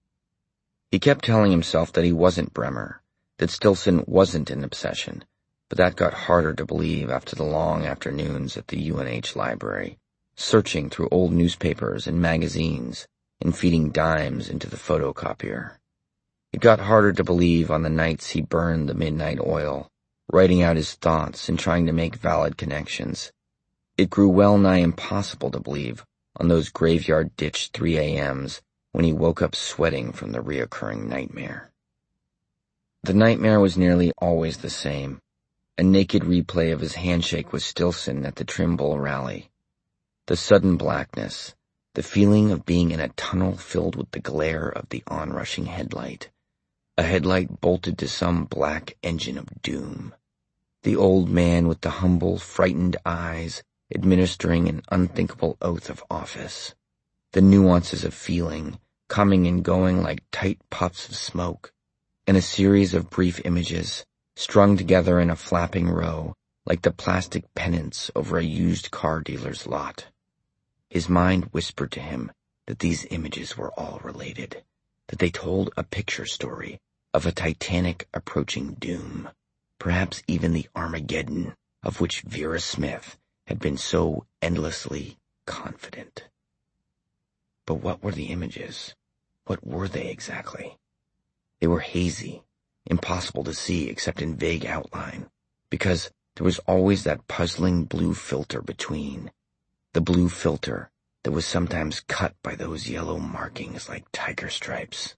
He kept telling himself that he wasn't Bremer, that Stilson wasn't an obsession, but that got harder to believe after the long afternoons at the UNH library, searching through old newspapers and magazines and feeding dimes into the photocopier. It got harder to believe on the nights he burned the midnight oil, writing out his thoughts and trying to make valid connections. It grew well-nigh impossible to believe on those graveyard-ditch 3 a.m.s when he woke up sweating from the reoccurring nightmare. The nightmare was nearly always the same, a naked replay of his handshake with Stilson at the Trimble rally. The sudden blackness, the feeling of being in a tunnel filled with the glare of the onrushing headlight, a headlight bolted to some black engine of doom. The old man with the humble, frightened eyes administering an unthinkable oath of office. The nuances of feeling, coming and going like tight puffs of smoke, and a series of brief images, strung together in a flapping row, like the plastic pennants over a used car dealer's lot. His mind whispered to him that these images were all related, that they told a picture story of a Titanic approaching doom, perhaps even the Armageddon of which Vera Smith had been so endlessly confident. But what were the images? What were they exactly? They were hazy, impossible to see except in vague outline, because there was always that puzzling blue filter between, the blue filter that was sometimes cut by those yellow markings like tiger stripes.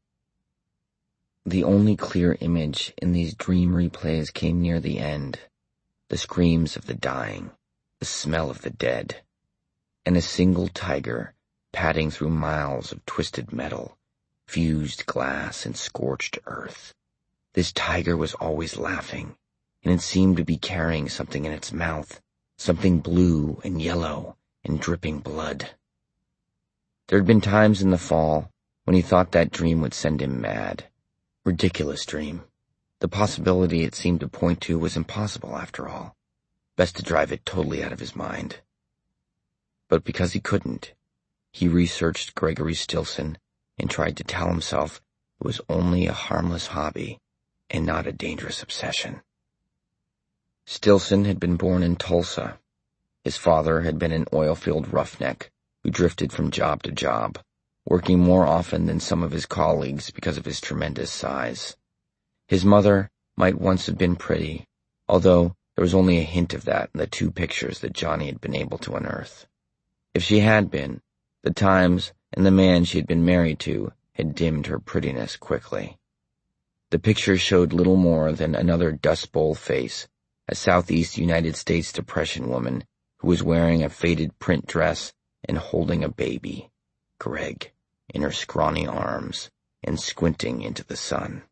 The only clear image in these dream replays came near the end, the screams of the dying, the smell of the dead, and a single tiger padding through miles of twisted metal, fused glass, and scorched earth. This tiger was always laughing, and it seemed to be carrying something in its mouth, something blue and yellow and dripping blood. There had been times in the fall when he thought that dream would send him mad. Ridiculous dream. The possibility it seemed to point to was impossible after all. Best to drive it totally out of his mind. But because he couldn't, he researched Gregory Stilson and tried to tell himself it was only a harmless hobby and not a dangerous obsession. Stilson had been born in Tulsa. His father had been an oil-field roughneck who drifted from job to job, working more often than some of his colleagues because of his tremendous size. His mother might once have been pretty, although there was only a hint of that in the two pictures that Johnny had been able to unearth. If she had been, the times and the man she had been married to had dimmed her prettiness quickly. The pictures showed little more than another Dust Bowl face, a Southeast United States Depression woman who was wearing a faded print dress and holding a baby, Greg, in her scrawny arms and squinting into the sun.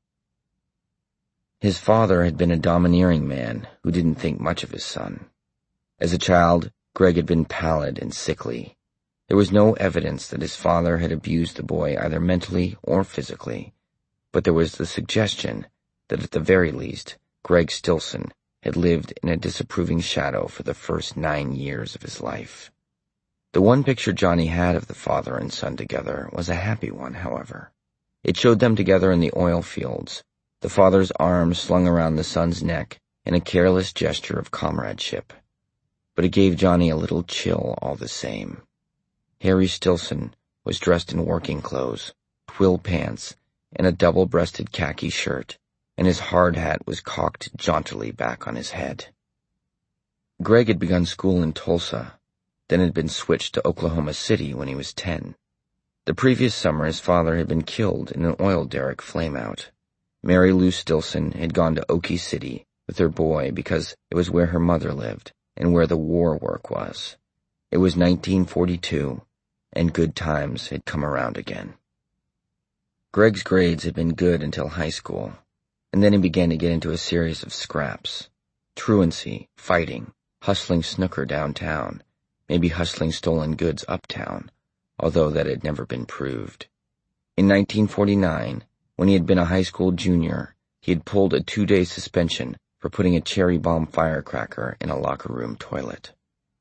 His father had been a domineering man who didn't think much of his son. As a child, Greg had been pallid and sickly. There was no evidence that his father had abused the boy either mentally or physically, but there was the suggestion that at the very least, Greg Stilson had lived in a disapproving shadow for the first 9 years of his life. The one picture Johnny had of the father and son together was a happy one, however. It showed them together in the oil fields, the father's arms slung around the son's neck in a careless gesture of comradeship. But it gave Johnny a little chill all the same. Harry Stilson was dressed in working clothes, twill pants, and a double-breasted khaki shirt, and his hard hat was cocked jauntily back on his head. Greg had begun school in Tulsa, then had been switched to Oklahoma City when he was 10. The previous summer his father had been killed in an oil derrick flameout. Mary Lou Stilson had gone to Okie City with her boy because it was where her mother lived and where the war work was. It was 1942, and good times had come around again. Greg's grades had been good until high school, and then he began to get into a series of scraps. Truancy, fighting, hustling snooker downtown, maybe hustling stolen goods uptown, although that had never been proved. In 1949, when he had been a high school junior, he had pulled a 2-day suspension for putting a cherry bomb firecracker in a locker room toilet.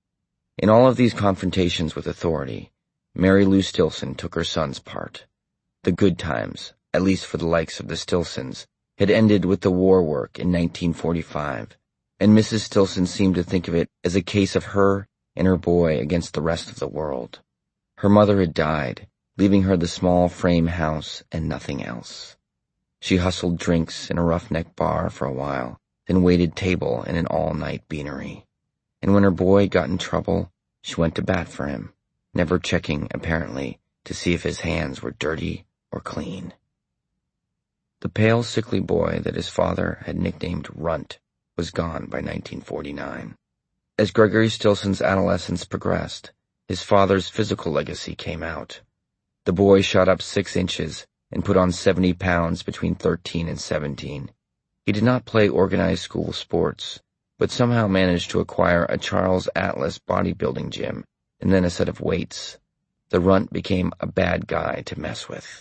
In all of these confrontations with authority, Mary Lou Stilson took her son's part. The good times, at least for the likes of the Stilsons, had ended with the war work in 1945, and Mrs. Stilson seemed to think of it as a case of her and her boy against the rest of the world. Her mother had died, leaving her the small frame house and nothing else. She hustled drinks in a roughneck bar for a while, then waited table in an all-night beanery. And when her boy got in trouble, she went to bat for him, never checking, apparently, to see if his hands were dirty or clean. The pale, sickly boy that his father had nicknamed Runt was gone by 1949. As Gregory Stilson's adolescence progressed, his father's physical legacy came out. The boy shot up 6 inches and put on 70 pounds between 13 and 17. He did not play organized school sports, but somehow managed to acquire a Charles Atlas bodybuilding gym and then a set of weights. The Runt became a bad guy to mess with.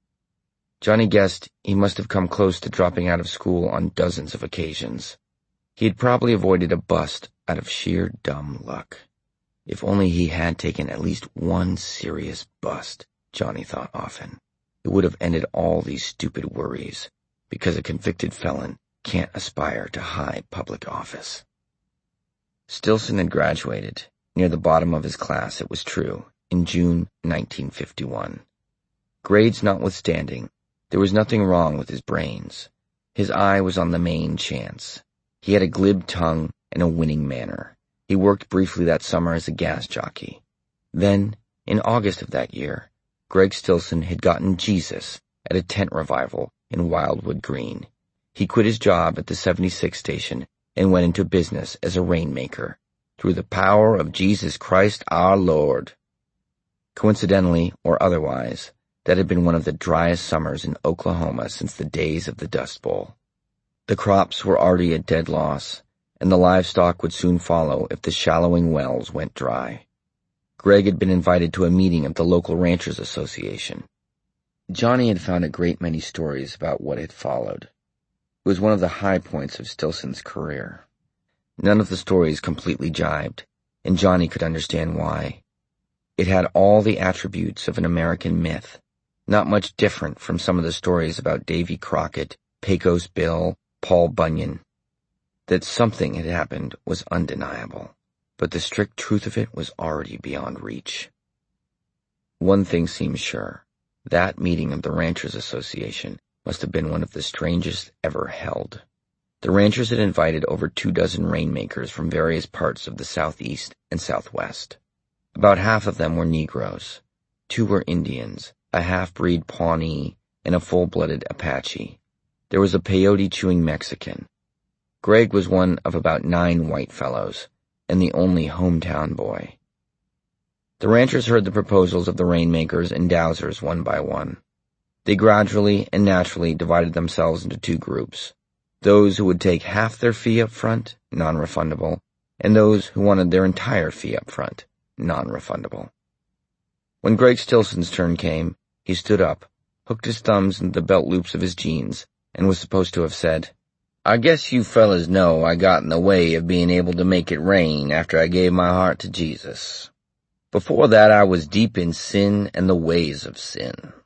Johnny guessed he must have come close to dropping out of school on dozens of occasions. He had probably avoided a bust out of sheer dumb luck. If only he had taken at least one serious bust, Johnny thought often. It would have ended all these stupid worries, because a convicted felon can't aspire to high public office. Stillson had graduated, near the bottom of his class it was true, in June 1951. Grades notwithstanding, there was nothing wrong with his brains. His eye was on the main chance. He had a glib tongue and a winning manner. He worked briefly that summer as a gas jockey. Then, in August of that year, Greg Stillson had gotten Jesus at a tent revival in Wildwood Green. He quit his job at the 76 station and went into business as a rainmaker, through the power of Jesus Christ our Lord. Coincidentally or otherwise, that had been one of the driest summers in Oklahoma since the days of the Dust Bowl. The crops were already at dead loss, and the livestock would soon follow if the shallowing wells went dry. Greg had been invited to a meeting of the local Ranchers Association. Johnny had found a great many stories about what had followed. It was one of the high points of Stillson's career. None of the stories completely jibed, and Johnny could understand why. It had all the attributes of an American myth, not much different from some of the stories about Davy Crockett, Pecos Bill, Paul Bunyan. That something had happened was undeniable, but the strict truth of it was already beyond reach. One thing seemed sure. That meeting of the Ranchers Association must have been one of the strangest ever held. The ranchers had invited over 24 rainmakers from various parts of the Southeast and Southwest. About half of them were Negroes. 2 were Indians, a half-breed Pawnee, and a full-blooded Apache. There was a peyote-chewing Mexican. Greg was one of about 9 white fellows, and the only hometown boy. The ranchers heard the proposals of the rainmakers and dowsers one by one. They gradually and naturally divided themselves into 2 groups. Those who would take half their fee up front, non-refundable, and those who wanted their entire fee up front, non-refundable. When Greg Stillson's turn came, he stood up, hooked his thumbs into the belt loops of his jeans, and was supposed to have said, "I guess you fellas know I got in the way of being able to make it rain after I gave my heart to Jesus. Before that I was deep in sin and the ways of sin."